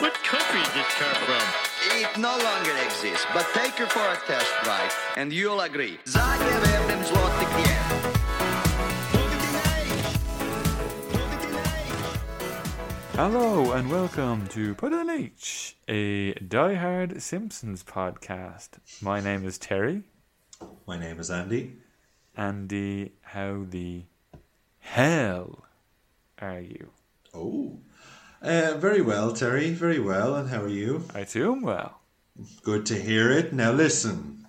What country is this car from? It no longer exists, but take her for a test drive, and you'll agree. Zadnje vernem zloty klient. Hello and welcome to Put an H, a Die-Hard Simpsons podcast. My name is Terry. My name is Andy. Andy, how the hell are you? Oh, very well, Terry. Very well. And how are you? I too am well. Good to hear it. Now listen,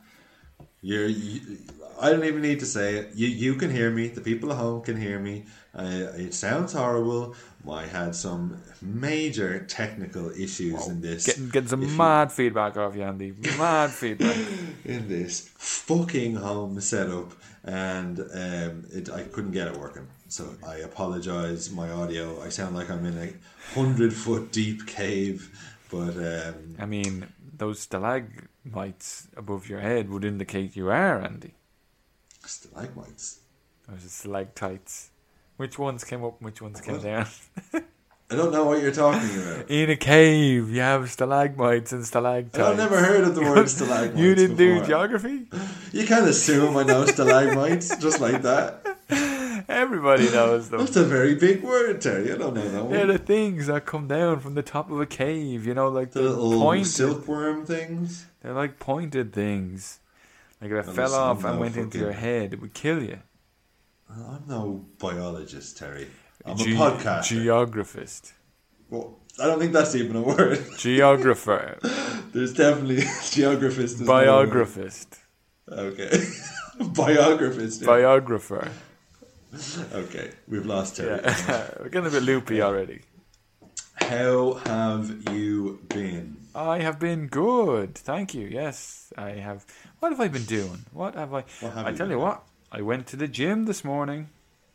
I don't even need to say it. You can hear me. The people at home can hear me. It sounds horrible. I had some major technical issues in this. Getting some mad feedback off you, Andy. Mad feedback. In this fucking home setup, and I couldn't get it working. So I apologise. My audio, I sound like I'm in a 100-foot deep cave. But I mean, those stalagmites above your head would indicate you are, Andy. Stalagmites. Those are stalactites. Which ones came up and which ones came down? I don't know what you're talking about. In a cave, you have stalagmites and stalactites. I've never heard of the word stalagmites. You didn't before. do geography? You can't assume I know stalagmites just like that. Everybody knows them. That's a very big word, Terry. I don't know that one. They're the things that come down from the top of a cave, you know, like the little pointed silkworm things. They're like pointed things. Like if it Well, fell listen, off I'm and no went into fucking- your head, it would kill you. I'm no biologist, Terry. I'm a podcaster. Geographist. Well, I don't think that's even a word. Geographer. There's definitely geographist. is Biographist. not a word. Okay. Biographist. Yeah. Biographer. Okay, we've lost Terry. Yeah. We're getting a bit loopy already. How have you been? I have been good. Thank you. Yes, I have. What have I been doing? What have I you tell been you what. I went to the gym this morning.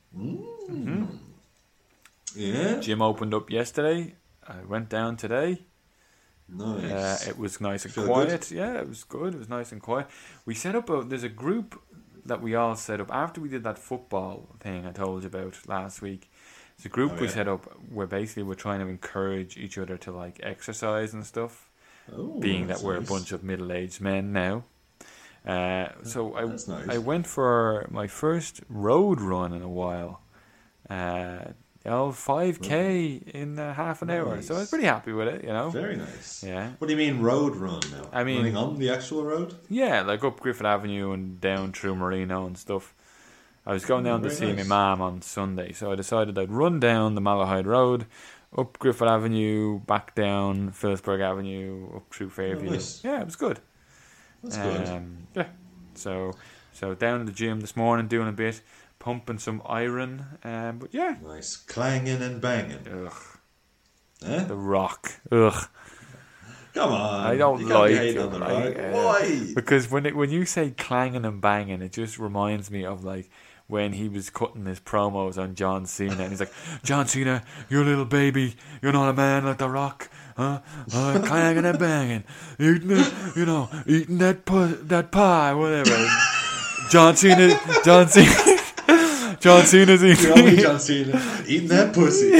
Yeah? Gym opened up yesterday. I went down today. Nice. It was nice and Feel quiet. Yeah, it was good. It was nice and quiet. We set up there's a group that we all set up after we did that football thing I told you about last week. It's a group we set up where basically we're trying to encourage each other to like exercise and stuff. Being that we're a bunch of middle-aged men now. So That's nice. I went for my first road run in a while. 5K in half an hour. So I was pretty happy with it, you know. Very nice. Yeah. What do you mean road run now? I mean- running on the actual road? Yeah, like up Griffith Avenue and down through Marino and stuff. I was going down to very see my nice. mum on Sunday, so I decided I'd run down the Malahide Road, up Griffith Avenue, back down Phillipsburg Avenue, up through Fairview. nice. Yeah, it was good. That's good. Yeah. So down at the gym this morning doing a bit, pumping some iron. But yeah. Nice. Clanging and banging. Ugh. Eh? The Rock. Ugh. Come on. I don't you can't like be hating it. on the Rock. Why? Because when you say clanging and banging, it just reminds me of like when he was cutting his promos on John Cena, and he's like, "John Cena, you're a little baby. You're not a man like The Rock, huh? Clanging and banging, eating that pie, whatever." John Cena's eating. You know me, John Cena. Eating that pussy.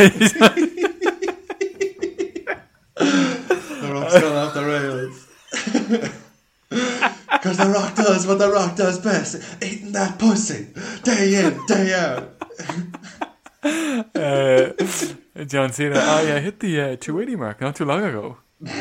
The Rock's gone off the rails. Because The Rock does what The Rock does best. Eating that pussy. Day in, day out. John Cena, I hit the 280 mark not too long ago.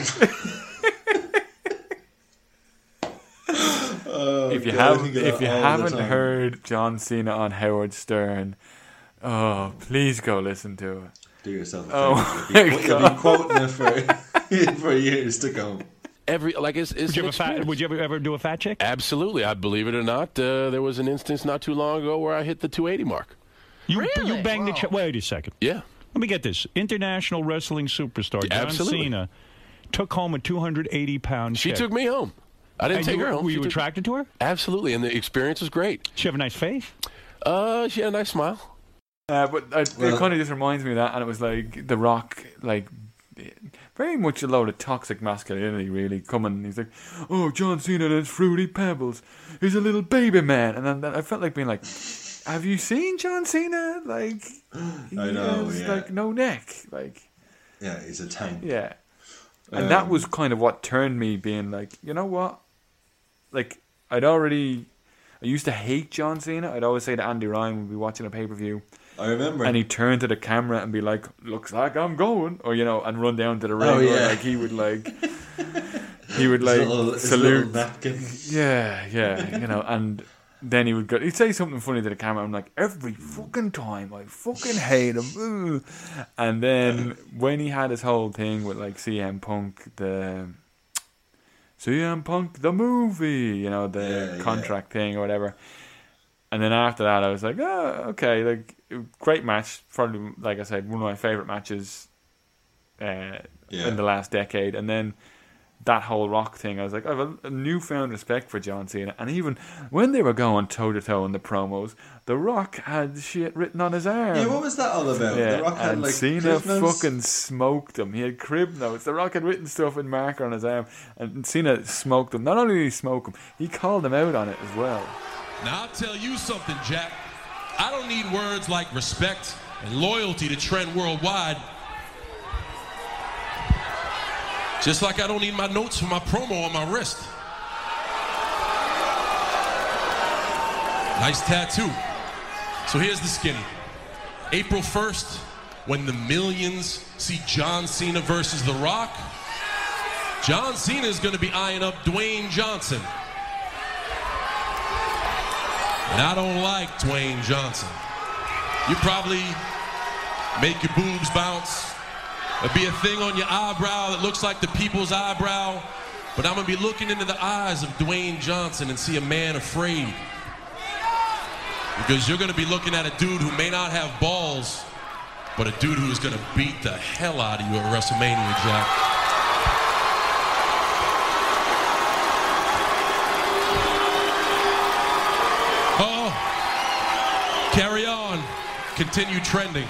If you haven't heard John Cena on Howard Stern, please go listen to it. Do yourself a Oh favor. my You'll God. be quoting it for years to come. It's Would you, an experience. would you ever do a fat chick? Absolutely. I believe it or not, there was an instance not too long ago where I hit the 280 mark. You banged the chick. Wait a second. Yeah. Let me get this. International wrestling superstar John Absolutely. Cena took home a 280-pound She chick. took me home. I didn't take her home. Were She you took- attracted to her? Absolutely, and the experience was great. She have a nice face? She had a nice smile. It kind of just reminds me of that, and it was like The Rock, like very much a load of toxic masculinity, really. Coming, he's like, "Oh, John Cena and his fruity pebbles. He's a little baby man," and then I felt like being like, "Have you seen John Cena? Like, he I know, has yeah. like no neck, like." Yeah, he's a tank. Yeah. And that was kind of what turned me being like, you know what? Like, I used to hate John Cena. I'd always say to Andy Ryan when we'd be watching a pay-per-view. I remember. And he'd turn to the camera and be like, looks like I'm going. Or, and run down to the ring. Oh, yeah. Or, like, he would his salute. little napkin. Yeah, and then he'd say something funny to the camera. I'm like, every fucking time, I fucking hate him. Ugh. And then when he had his whole thing with like CM Punk, the movie, the contract thing or whatever. And then after that, I was like, oh, okay, like great match. Probably, like I said, one of my favorite matches in the last decade. And then that whole Rock thing, I was like, I have a newfound respect for John Cena. And even when they were going toe-to-toe in the promos, The Rock had shit written on his arm. Yeah, what was that all about? Yeah, The Rock had and like Cena crib notes? fucking smoked him. He had crib notes. The Rock had written stuff in marker on his arm, and Cena smoked him. Not only did he smoke him, he called him out on it as well. Now, I'll tell you something, Jack. I don't need words like respect and loyalty to trend worldwide. Just like I don't need my notes for my promo on my wrist. Nice tattoo. So here's the skinny. April 1st, when the millions see John Cena versus The Rock, John Cena is going to be eyeing up Dwayne Johnson. And I don't like Dwayne Johnson. You probably make your boobs bounce. There'll be a thing on your eyebrow that looks like the people's eyebrow, but I'm going to be looking into the eyes of Dwayne Johnson and see a man afraid. Because you're going to be looking at a dude who may not have balls, but a dude who is going to beat the hell out of you at WrestleMania, Jack. Oh, carry on. Continue trending.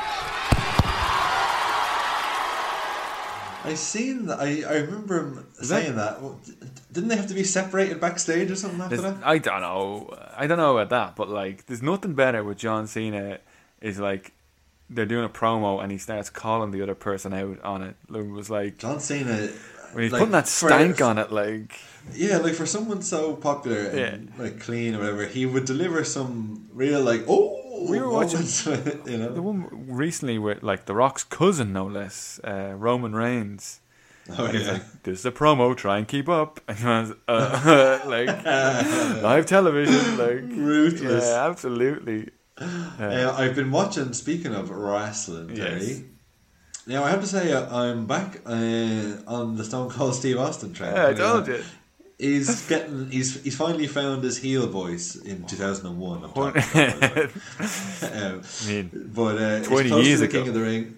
I seen that. I remember him saying that. Didn't they have to be separated backstage or something after that? I don't know about that, but like, there's nothing better with John Cena. Is like they're doing a promo and he starts calling the other person out on it. It was like John Cena when he's putting that stank on it, like like for someone so popular and like clean or whatever, he would deliver some real like we were watching the one recently with like The Rock's cousin, no less, Roman Reigns. Oh, and he's like, "This is a promo. Try and keep up." And he was like live television, like ruthless. Yeah, absolutely. I've been watching. Speaking of wrestling, Terry. Yes. Now I have to say I'm back on the Stone Cold Steve Austin train. Yeah, I told you. He's finally found his heel voice in 2001. I'm talking about, but 20 years ago, King of the Ring.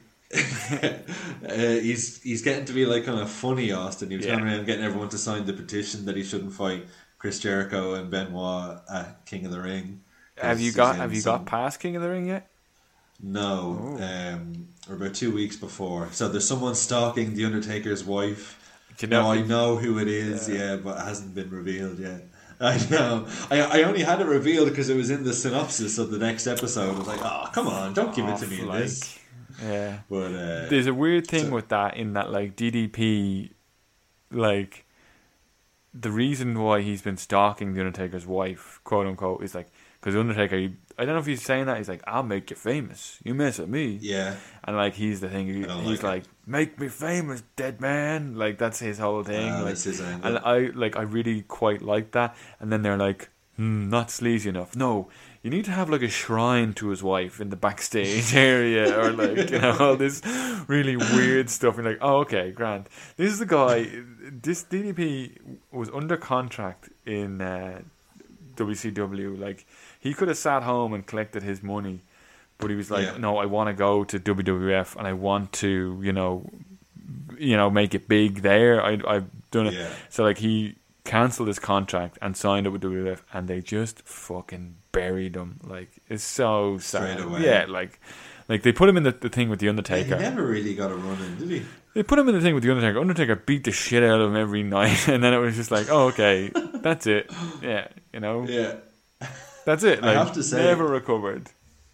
He's getting to be like kind of funny Austin. He was going around getting everyone to sign the petition that he shouldn't fight Chris Jericho and Benoit at King of the Ring. Have you got past King of the Ring yet? No, we're about 2 weeks before. So there's someone stalking the Undertaker's wife. I know who it is, but it hasn't been revealed yet. I know. I only had it revealed because it was in the synopsis of the next episode. I was like, oh, come on, don't give it to me in this. Yeah. But there's a weird thing with that in that, like, DDP, like, the reason why he's been stalking the Undertaker's wife, quote unquote, is like, because Undertaker, I don't know if he's saying that, he's like, I'll make you famous. You mess with me. Yeah. And like, he's the thing, he's like, make me famous, dead man. Like, that's his whole thing. That's his angle. And I really quite like that. And then they're like, not sleazy enough. No, you need to have like a shrine to his wife in the backstage area, or like, all this really weird stuff. And like, oh, okay, Grant. This is the guy, this DDP was under contract in WCW. Like, he could have sat home and collected his money, but he was like, no, I want to go to WWF and I want to, make it big there. I've done it. Yeah. So like, he cancelled his contract and signed up with WWF, and they just fucking buried him. Like, it's so sad. Straight away. Yeah, like they put him in the thing with the Undertaker. Yeah, he never really got a run in, did he? They put him in the thing with the Undertaker. Undertaker beat the shit out of him every night, and then it was just like, oh, okay, that's it. Yeah, Yeah. That's it. Like, I have to say, never recovered.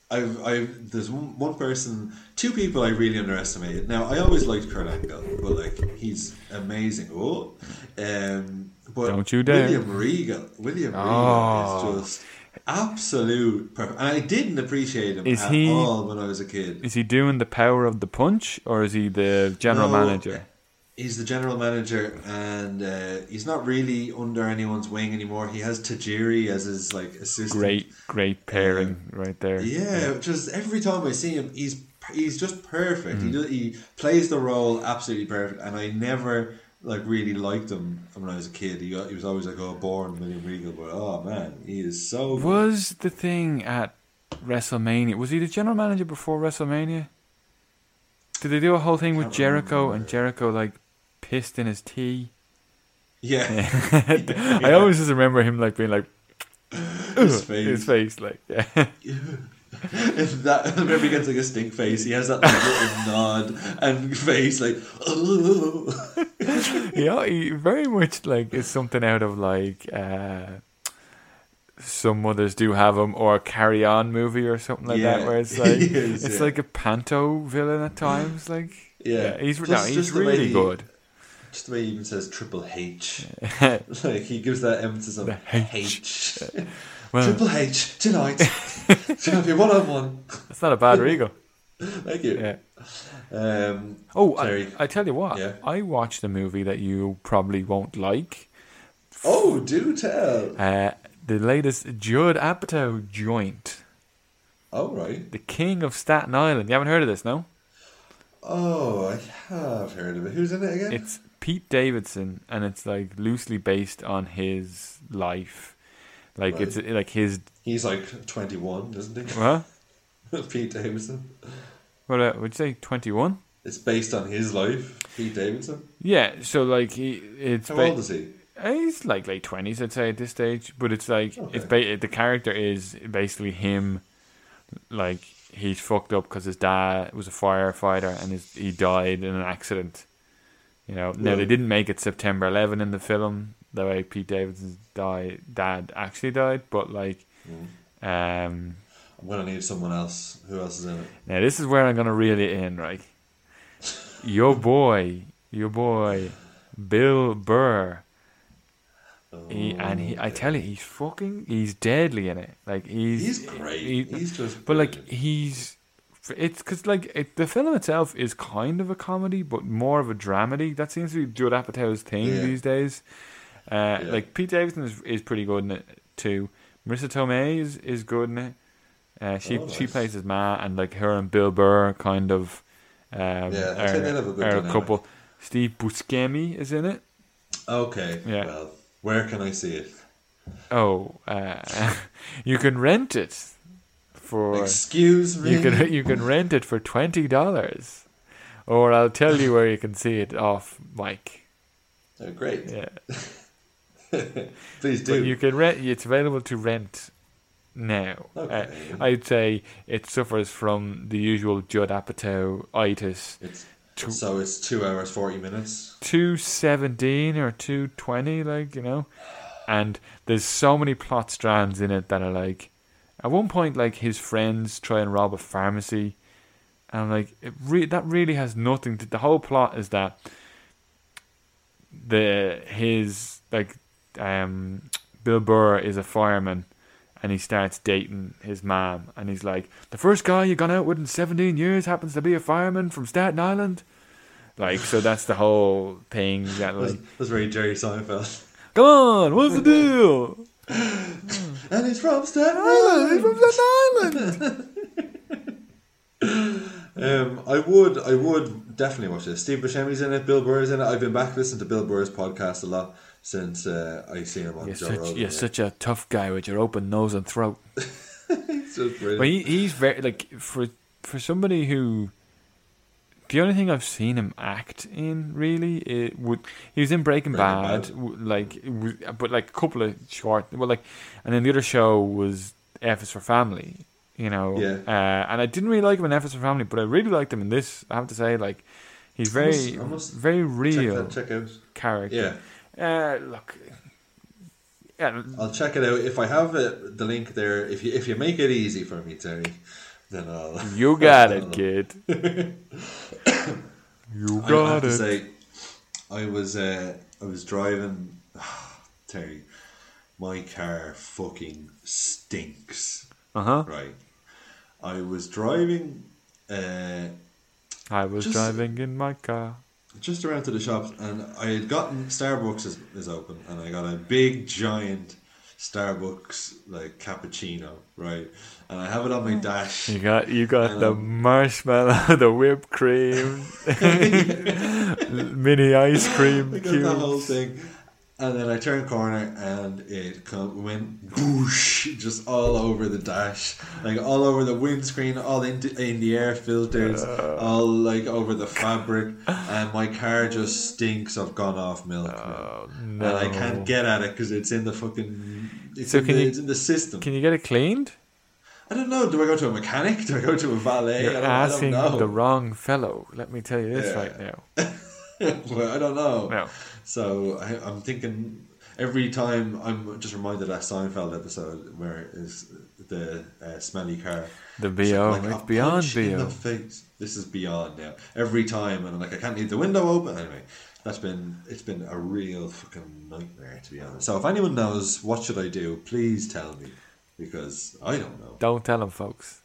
There's one person, two people I really underestimated. Now I always liked Kurt Angle, but like he's amazing. But Don't you dare. William Regal is just absolute perfect, and I didn't appreciate him all when I was a kid. Is he doing the power of the punch, or is he the general manager? He's the general manager, and he's not really under anyone's wing anymore. He has Tajiri as his like assistant. Great pairing right there. Yeah, just every time I see him, he's just perfect. He plays the role absolutely perfect, and I never like really liked him when I was a kid. He was always like, oh, born William Regal, but oh man, he is so good. Was the thing at WrestleMania, was he the general manager before WrestleMania? Did they do a whole thing with Jericho and Jericho like pissed in his tea? Yeah. I always just remember him like being like his face like If that, whenever he gets like a stink face, he has that like little nod and face like. Yeah, he very much like is something out of like Some Mothers Do Have Him or a Carry On movie or something like that, where it's like it's like a panto villain at times. Like he's really good. Just the way he even says Triple H, like he gives that emphasis on H. Well, Triple H tonight. It's gonna be 1-on-1. That's not a bad Regal. Thank you. Yeah. I tell you what. Yeah. I watched a movie that you probably won't like. Oh, do tell. The latest Judd Apatow joint. Oh, right. The King of Staten Island. You haven't heard of this, no? Oh, I have heard of it. Who's in it again? It's Pete Davidson, and it's like loosely based on his life. Like it's like his. He's like 21, isn't he? What? Pete Davidson. What would you say? 21? It's based on his life, Pete Davidson. Yeah, so like it's. How old is he? He's like late 20s, I'd say, at this stage. But it's like the character is basically him. Like he's fucked up because his dad was a firefighter and he died in an accident. You know. Now they didn't make it September 11 in the film. The way Pete Davidson's dad actually died, but like, I'm gonna need someone else. Who else is in it? Now this is where I'm gonna reel it in, right? Your boy, Bill Burr. I tell you, he's deadly in it. Like he's great. He's just. But like it's because like the film itself is kind of a comedy, but more of a dramedy. That seems to be Judd Apatow's thing these days. Like Pete Davidson is pretty good in it too. Marissa Tomei is good in it. She plays his ma, and like her and Bill Burr kind of are a couple. Steve Buscemi is in it. Okay. Yeah. Well, where can I see it? Oh, you can rent it for. Excuse me. You can rent it for $20, or I'll tell you where you can see it off mic. Oh, great. Yeah. Please do. But you can rent. It's available to rent now. Okay. I'd say it suffers from the usual Judd Apatow-itis. So it's 2 hours 40 minutes. 2:17 or 2:20, like, you know. And there's so many plot strands in it that are like, at one point, like his friends try and rob a pharmacy, and like that really has nothing to. The whole plot is that Bill Burr is a fireman, and he starts dating his mom, and he's like, the first guy you gone out with in 17 years happens to be a fireman from Staten Island. Like, so that's the whole thing. That like that's very Jerry Seinfeld. Come on, what's the deal? And he's from Staten Island. I would definitely watch this. Steve Buscemi's in it. Bill Burr's in it. I've been back listening to Bill Burr's podcast a lot since I seen him on Joe Rogan. You're such a tough guy with your open nose and throat. He's just brilliant. But he's very like for somebody who. The only thing I've seen him act in really he was in Breaking Bad, but like a couple of short, and then the other show was F is for Family, you know. Yeah. And I didn't really like him in F is for Family, but I really liked him in this. I have to say, like, he's very real check out character. Yeah. Look. Yeah. I'll check it out if I have the link there. If you make it easy for me, Terry. then I'll. You got it, kid. You I got have to it. say, I was driving. Terry, my car fucking stinks. Right. I was driving. I was Just- driving in my car. Just around to the shops, and I had gotten Starbucks is open, and I got a big giant Starbucks like cappuccino, right? And I have it on my dash. You got the marshmallow, the whipped cream, mini ice cream I got the whole cubes. thing, and then I turned corner, and it went whoosh, just all over the dash, like all over the windscreen, all in the air filters, all like over the fabric, and my car just stinks of gone off milk. Oh, And no. I can't get at it because it's in the fucking. It's, So in can the, you- it's in the system. Can you get it cleaned? I don't know. Do I go to a mechanic? Do I go to a valet? You're I don't asking know. the wrong fellow. Let me tell you this Yeah. right now. Well, I don't know. No. So I'm thinking every time I'm just reminded of that Seinfeld episode where is the smelly car. The It's BO. like It's a beyond punch in BO. the face. This is beyond now. Every time, and I'm like, I can't leave the window open. Anyway, it's been a real fucking nightmare, to be honest. So if anyone knows what should I do, please tell me, because I don't know. Don't tell him, folks.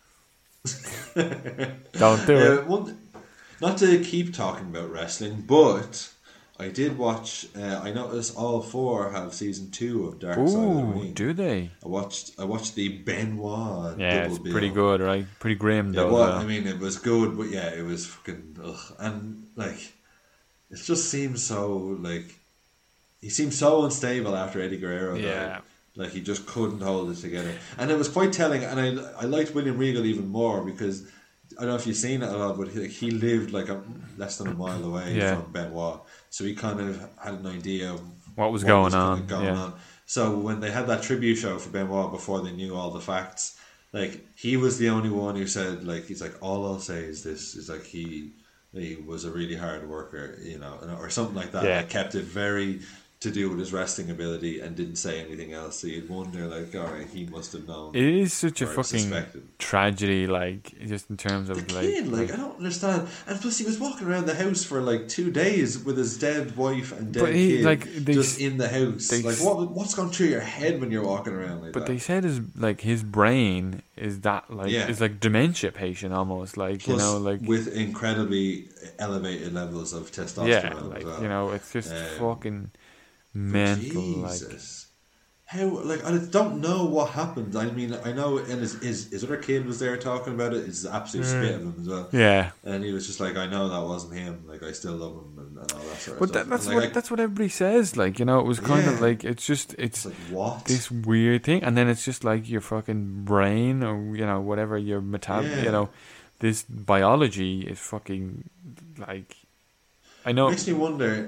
Don't do it. Not to keep talking about wrestling, but I did watch. I noticed all 4 have season 2 of Dark Side of the Ooh, Ring. do they? I watched the Benoit. Yeah, double it's bill. pretty good, right? Pretty grim, though. Well, I mean, it was good, but yeah, it was fucking. Ugh. And like, it just seems so like he seemed so unstable after Eddie Guerrero died. Yeah. Like he just couldn't hold it together, and it was quite telling. And I liked William Regal even more because I don't know if you've seen it a lot, but he lived like less than a mile away Yeah. from Benoit, so he kind of had an idea of What was going kind on, of going yeah. on. So when they had that tribute show for Benoit before they knew all the facts, like he was the only one who said, like, he's like, all I'll say is this is like he was a really hard worker, you know, or something like that. Yeah. Like, kept it very to do with his wrestling ability and didn't say anything else. So you'd wonder, like, all right, he must have known. It is such a or fucking suspected. tragedy, like, just in terms of, The like... kid, like, I don't understand. And plus, he was walking around the house for like 2 days with his dead wife and dead But he, kid, like, they just s- in the house. they Like, s- what's going through your head when you're walking around like But that? they said his brain is that, like, Yeah. is like dementia patient almost, like, Plus, you know, like... with incredibly elevated levels of testosterone. Yeah, as like, well. you know, it's just Um, fucking mental, like... Jesus. How, like, I don't know what happened. I mean, I know, and his other kid was there talking about it. It's absolute spit of him as well. Yeah. And he was just like, I know that wasn't him. Like, I still love him and all that sort of But stuff. that's And, what like, that's what everybody says, like, you know, it was kind of Yeah. like, it's just, it's like, what? this weird thing, and then it's just like your fucking brain, or, you know, whatever your Yeah. you know, this biology is fucking, like, I know... Makes me wonder,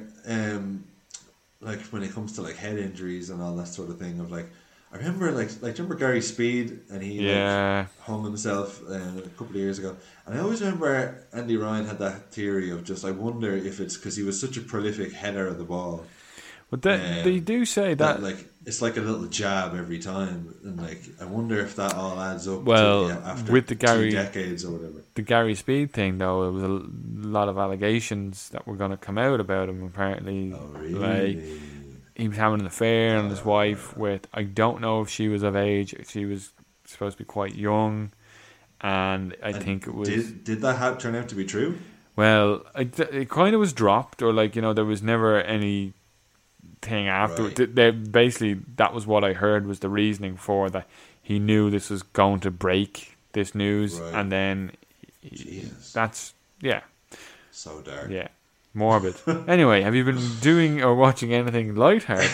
like, when it comes to like head injuries and all that sort of thing. Of like, I remember like remember Gary Speed, and he Yeah. like, hung himself a couple of years ago. And I always remember Andy Ryan had that theory of just, I wonder if it's because he was such a prolific header of the ball. But they do say that, like it's like a little jab every time, and like I wonder if that all adds up. Well, to, after with the Gary- 2 decades or whatever. the Gary Speed thing, though, there was a lot of allegations that were going to come out about him, apparently. Oh, really? Like, he was having an affair on his wife with, I don't know if she was of age, she was supposed to be quite young, and I think it was... Did that turn out to be true? Well, it kind of was dropped, or, like, you know, there was never any thing after. Right. They basically, that was what I heard was the reasoning for that. He knew this was going to break, this news, Right. and then Jesus. that's, yeah, So dark. yeah, morbid. Anyway, have you been doing or watching anything lighthearted?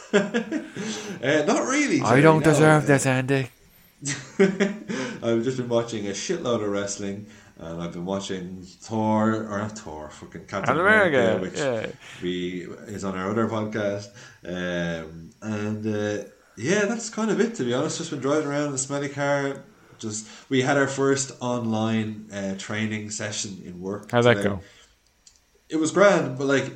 Not really. I Jerry, don't no. deserve this, Andy. I've just been watching a shitload of wrestling, and I've been watching fucking Captain America, which is on our other podcast. Yeah, that's kind of it, to be honest. Just been driving around in a smelly car. We had our first online training session in work. How'd that today. go? It was grand, but like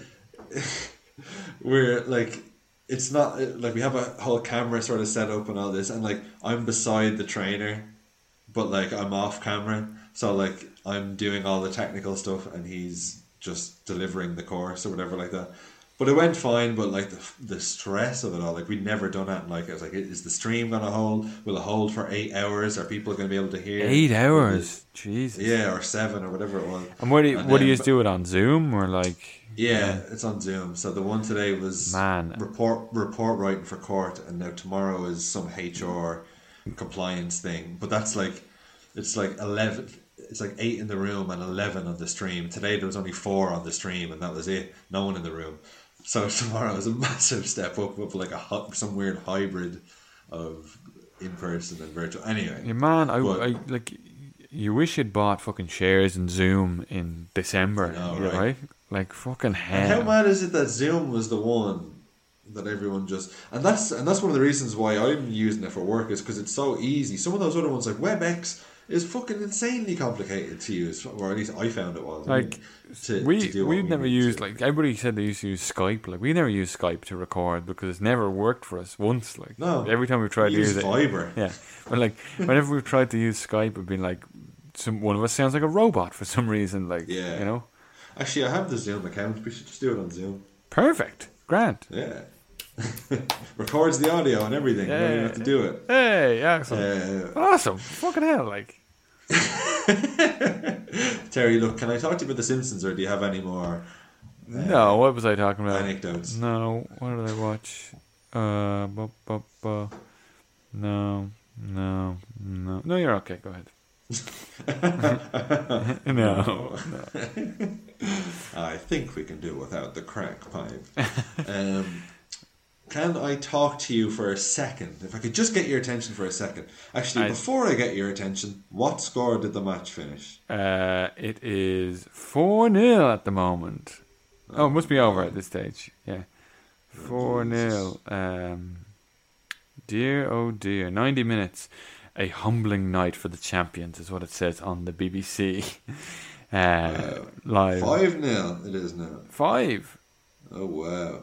we're like, it's not like we have a whole camera sort of set up and all this, and like I'm beside the trainer but like I'm off camera, so like I'm doing all the technical stuff and he's just delivering the course or whatever like that. But it went fine, but like the stress of it all, like we'd never done it. And like I was like, is the stream gonna hold? Will it hold for 8 hours? Are people gonna be able to hear? 8 hours, Jesus. Yeah, or 7 or whatever it was. And what do you do it on Zoom or like? Yeah, it's on Zoom. So the one today was report writing for court, and now tomorrow is some HR compliance thing. But that's like, it's like 11. It's like 8 in the room and 11 on the stream. Today there was only 4 on the stream, and that was it. No one in the room. So tomorrow is a massive step up with like some weird hybrid of in person and virtual. Anyway, yeah, man, I like. You wish you'd bought fucking shares in Zoom in December, right? Like fucking hell. And how mad is it that Zoom was the one that everyone just and that's one of the reasons why I'm using it for work is because it's so easy. Some of those other ones like WebEx is fucking insanely complicated to use, or at least I found it was. Like we've never used like everybody said they used to use Skype. Like we never used Skype to record because it's never worked for us once. Like no, every time we've tried to use Viber. It, yeah. But like whenever we've tried to use Skype, we've been like, one of us sounds like a robot for some reason. Like you know. Actually, I have the Zoom account. We should just do it on Zoom. Perfect, Grant. Yeah. Records the audio and everything. You don't even have to do it. Hey, excellent. Awesome. Fucking hell, like. Terry, look, can I talk to you about The Simpsons, or do you have any more? No, what was I talking about? Anecdotes. No, what did I watch? No, you're okay. Go ahead. No. I think we can do without the crack pipe. Can I talk to you for a second? If I could just get your attention for a second. Actually, before I get your attention, what score did the match finish? It is 4-0 at the moment. Oh, it must be over at this stage. Yeah. 4-0. Dear, oh dear. 90 minutes. A humbling night for the champions is what it says on the BBC. Live. 5-0 it is now. 5. Oh, wow.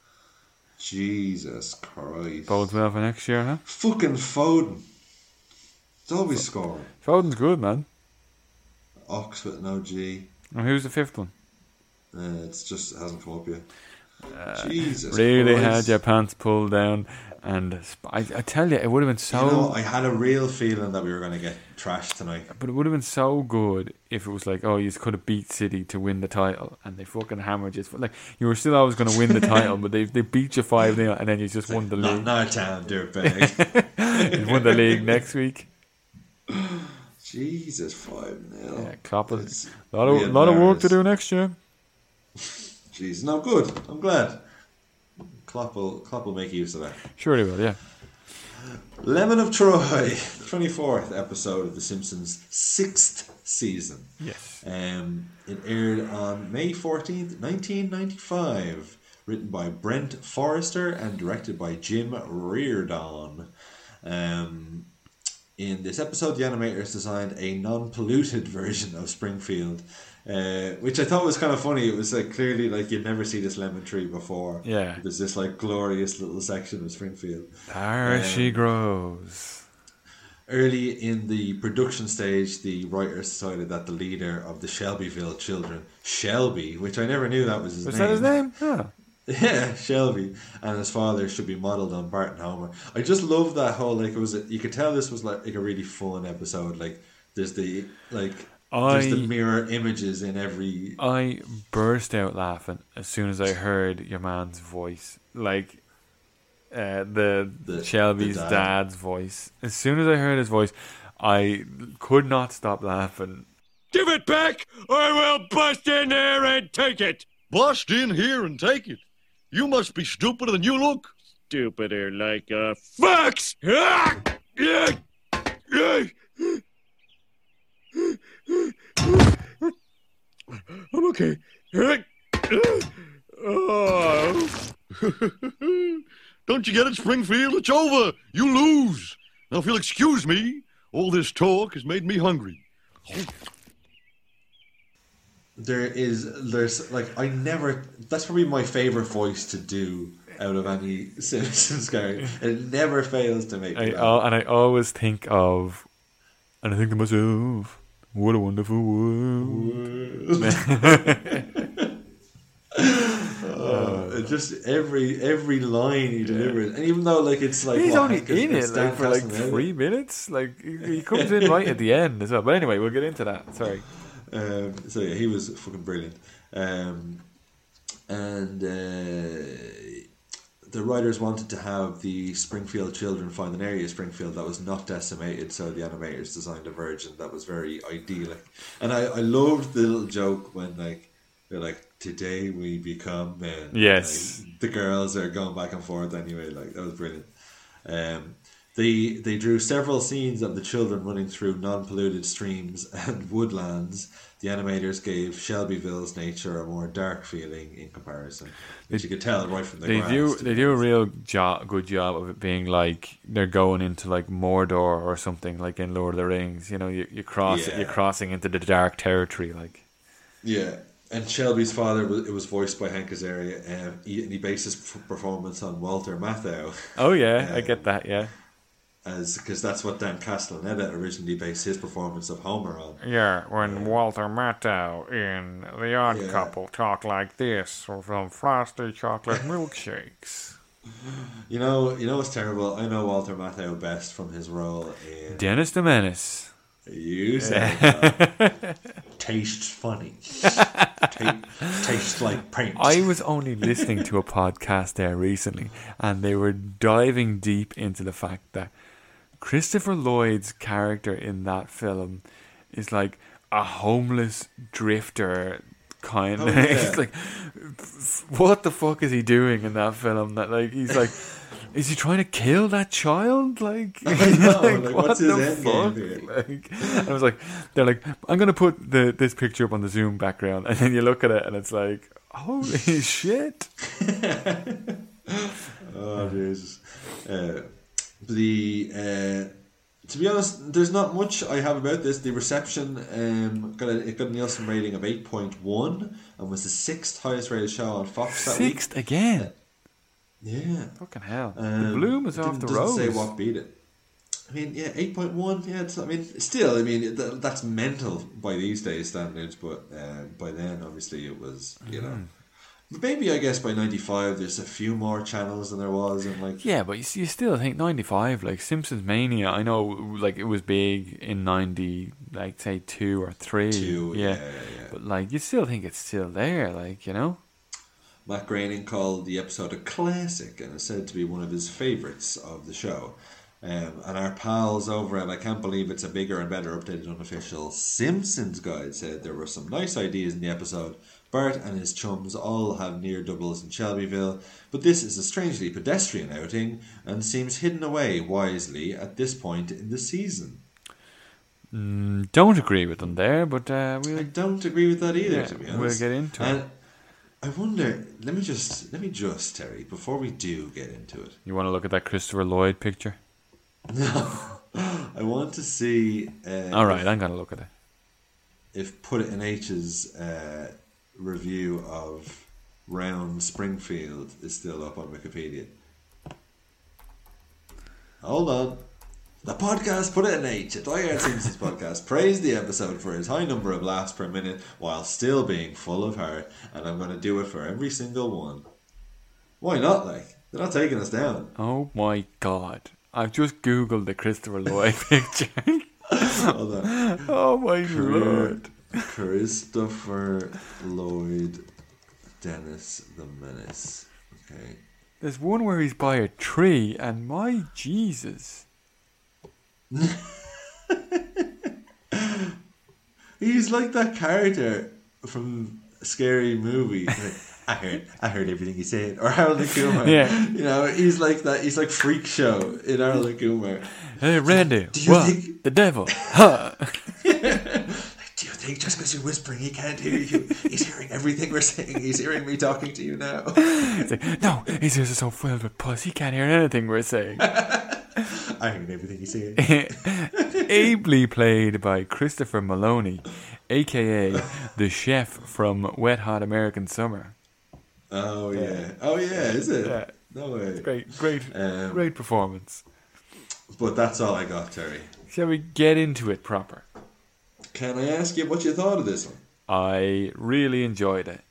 Jesus Christ. Bodes well for next year, huh? Fucking Foden. It's always scoring. Foden's good, man. Ox with no G. And who's the 5th one? It's just, it hasn't come up yet. Jesus really Christ. had your pants pulled down. And I tell you, it would have been so... You know, I had a real feeling that we were going to get trashed tonight. But it would have been so good if it was like, oh, you could have beat City to win the title, and they fucking hammered you. Like, you were still always going to win the title, but they beat you 5-0, and then you just won the league. Not a town, dirtbag. You won the league next week. Jesus, 5-0. Yeah, Klopp has a lot of work to do next year. Jeez, no, good. I'm glad. Klopp will make use of that. Sure he will, yeah. Lemon of Troy, the 24th episode of The Simpsons' 6th season. Yes. It aired on May 14th, 1995. Written by Brent Forrester and directed by Jim Reardon. In this episode, the animators designed a non-polluted version of Springfield, which I thought was kind of funny. It was like clearly like you'd never see this lemon tree before. Yeah. There's this like glorious little section of Springfield. There she grows. Early in the production stage, the writers decided that the leader of the Shelbyville children, Shelby, which I never knew that was his name. Was that his name? Yeah. Yeah, Shelby, and his father should be modelled on Bart and Homer. I just love that whole like you could tell this was like a really fun episode. Like there's the mirror images in every. I burst out laughing as soon as I heard your man's voice, like the Shelby's dad's voice. As soon as I heard his voice, I could not stop laughing. Give it back, or I will bust in here and take it. Bust in here and take it. You must be stupider than you look. Stupider like a fox. I'm okay. Don't you get it, Springfield? It's over. You lose. Now, if you'll excuse me, all this talk has made me hungry. There's like that's probably my favourite voice to do out of any Simpsons character. It never fails to make me laugh. And I always think of And I think to myself, what a wonderful world. Just every line he delivers, and even though like it's like he's only Hank in is- it it's like Dan for like Castellaneta. 3 minutes. Like he comes in right at the end as well. But anyway, we'll get into that. Sorry. So yeah, he was fucking brilliant. And the writers wanted to have the Springfield children find an area of Springfield that was not decimated, so the animators designed a version that was very idyllic. And I loved the little joke when like they're like, "Today we become men." Yes. Like, the girls are going back and forth anyway. Like that was brilliant. They drew several scenes of the children running through non-polluted streams and woodlands. The animators gave Shelbyville's nature a more dark feeling in comparison, which you could tell right from the grass. They do a real good job of it being like they're going into like Mordor or something, like in Lord of the Rings. You know, you're crossing into the dark territory, like. Yeah, and Shelby's father it was voiced by Hank Azaria, and he based his performance on Walter Matthau. Oh yeah, I get that. Yeah. Because that's what Dan Castellaneta originally based his performance of Homer on. Yeah, when Walter Matthau in The Odd Couple talk like this, or from Frosty Chocolate Milkshakes. You know what's terrible? I know Walter Matthau best from his role in Dennis the Menace. You said that. Tastes funny. Tastes like paint. I was only listening to a podcast there recently, and they were diving deep into the fact that Christopher Lloyd's character in that film is like a homeless drifter kind of. It's like, what the fuck is he doing in that film? That like he's like, is he trying to kill that child? Like, I know, like what what's his the end fuck? game here? Like, I was like, they're like, I'm gonna put this picture up on the Zoom background, and then you look at it, and it's like, holy shit! Oh Jesus! To be honest, there's not much I have about this. The reception it got a Nielsen rating of 8.1 and was the 6th highest rated show on Fox that week. 6th again. Yeah. Fucking hell. The bloom is off the rose. Doesn't say what beat it. I mean, yeah, 8.1. Yeah, that's mental by these days standards, but by then, obviously, it was, you know. Maybe, I guess, by 95, there's a few more channels than there was. And like, yeah, but you still think 95, like Simpsons Mania, I know, like, it was big in 90, like, say, 2 or 3. Yeah. But, like, you still think it's still there, like, you know? Matt Groening called the episode a classic and is said to be one of his favourites of the show. And our pals over at I Can't Believe It's a Bigger and Better Updated Unofficial Simpsons Guide said there were some nice ideas in the episode. Bart and his chums all have near doubles in Shelbyville, but this is a strangely pedestrian outing and seems hidden away wisely at this point in the season. Don't agree with them there, but I don't agree with that either, to be honest. We'll get into it. I wonder, let me just, Terry, before we do get into it. You want to look at that Christopher Lloyd picture? No. I want to see... Alright, I'm going to look at it. If Put It in H's review of Round Springfield is still up on Wikipedia. Hold on. The podcast Put It in H, a Die Hard Simpsons podcast, praised the episode for its high number of laughs per minute while still being full of heart, and I'm going to do it for every single one. Why not, like? They're not taking us down. Oh my god. I've just googled the Christopher Lloyd picture. Hold on. Oh my lord. Christopher Lloyd, Dennis the Menace. Okay. There's one where he's by a tree, and my Jesus. He's like that character from a Scary Movie. I heard everything he said. Or Harold and Kumar. Yeah. You know, he's like that. He's like Freak Show in Harold and Kumar. Hey, Randy, Do you think the devil? Huh? Do you think just because you're whispering he can't hear you? He's hearing everything we're saying. He's hearing me talking to you now. It's like, no, his ears are so filled with pus, he can't hear anything we're saying. I heard everything he's saying. Ably played by Christopher Maloney, a.k.a. the chef from Wet Hot American Summer. Oh, yeah. Oh, yeah, is it? Yeah. No way. Great performance. But that's all I got, Terry. Shall we get into it proper? Can I ask you what you thought of this one? I really enjoyed it.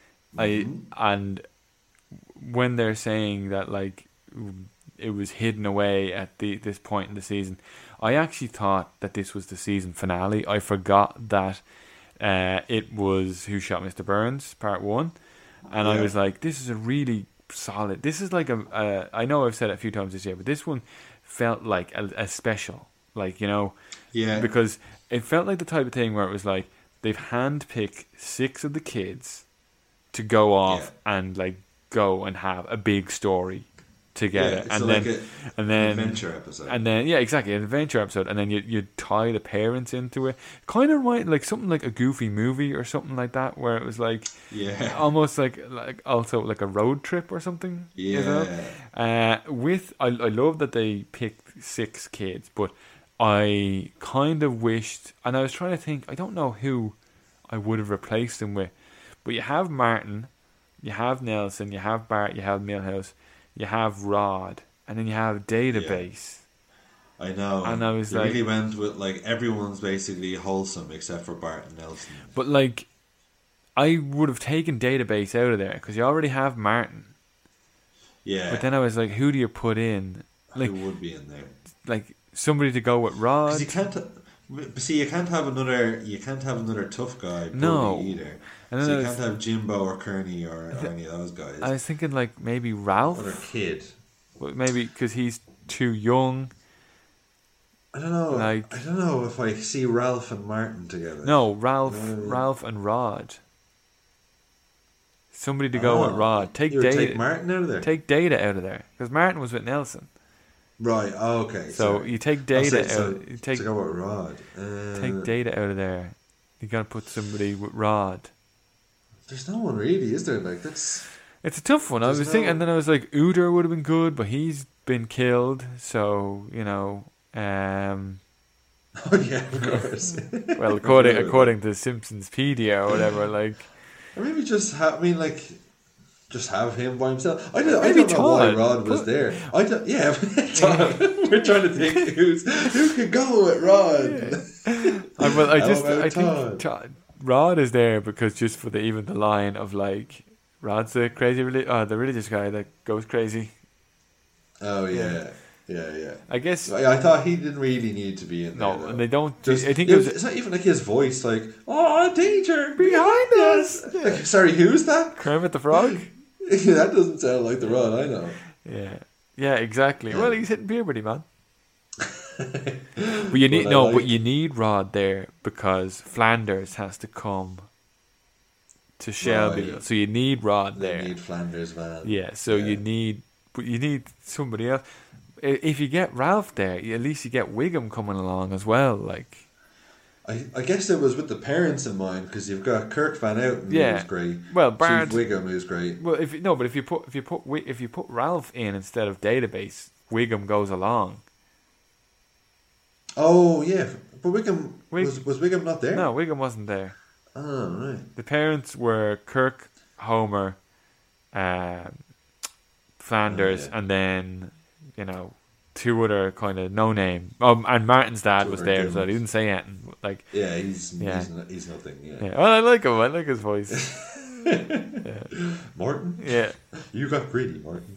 And when they're saying that like it was hidden away at this point in the season, I actually thought that this was the season finale. I forgot that it was Who Shot Mr. Burns Part 1, and I was like, this is a really solid. This is like I know I've said it a few times this year, but this one felt like a special, like, you know, because it felt like the type of thing where it was like they've handpicked 6 of the kids to go off and like go and have a big story together, and then adventure episode, and then exactly, an adventure episode, and then you tie the parents into it. Kind of like something like a Goofy movie or something like that, where it was like almost like also like a road trip or something. You know? I love that they picked 6 kids, but I kind of wished, and I was trying to think, I don't know who I would have replaced them with, but you have Martin, you have Nelson, you have Bart, you have Milhouse, you have Rod, and then you have Database. Yeah. I know. And I was they like, really went with like everyone's basically wholesome except for Bart and Nelson. But like, I would have taken Database out of there because you already have Martin. Yeah. But then I was like, who do you put in? Like, who would be in there? Like somebody to go with Rod. You can't. See, you can't have another tough guy. No. Either. And so you can't have Jimbo or Kearney or any of those guys. I was thinking like maybe Ralph. Or a kid. Maybe because he's too young. I don't know. I don't know if I see Ralph and Martin together. No, Ralph and Rod. Somebody to go with Rod. Take Martin out of there. Take Data out of there because Martin was with Nelson. Right. Oh, okay. So sorry. You take Data out. You take to go with Rod. Take Data out of there. You got to put somebody with Rod. There's no one really, is there? Like that's. It's a tough one. I was thinking, and then I was like, Uder would have been good, but he's been killed. So you know. Oh yeah, of course. Well, according to Simpsonspedia or whatever, like. Or maybe just have him by himself. I don't know why Rod was there. Todd. We're trying to think who could go with Rod. I think Rod is there because just for the line of like, Rod's the the religious guy that goes crazy. Oh yeah. I guess I thought he didn't really need to be in there. No, and they don't. I think it's not even like his voice. Like, oh, danger behind us. Like, sorry, who's that? Kermit the Frog. That doesn't sound like the Rod I know. Yeah, exactly. Yeah. Well, he's hitting puberty, man. But you need but you need Rod there because Flanders has to come to Shelby, right. So you need Rod there. You need Flanders, man. Yeah, so you need somebody else. If you get Ralph there, at least you get Wiggum coming along as well. Like, I guess it was with the parents in mind because you've got Kirk Van Houten, who's great. Well, Bart, Chief Wiggum, who's great. Well, if you put Ralph in instead of Database, Wiggum goes along. Oh yeah, but Wiggum was Wiggum not there? No, Wiggum wasn't there. Oh right. The parents were Kirk, Homer, Flanders, and then. You know, 2 other kind of no name. And Martin's dad was there as well. He didn't say anything. Like, he's nothing. Yeah. Well, I like him. I like his voice. Martin. Yeah. You got greedy, Martin.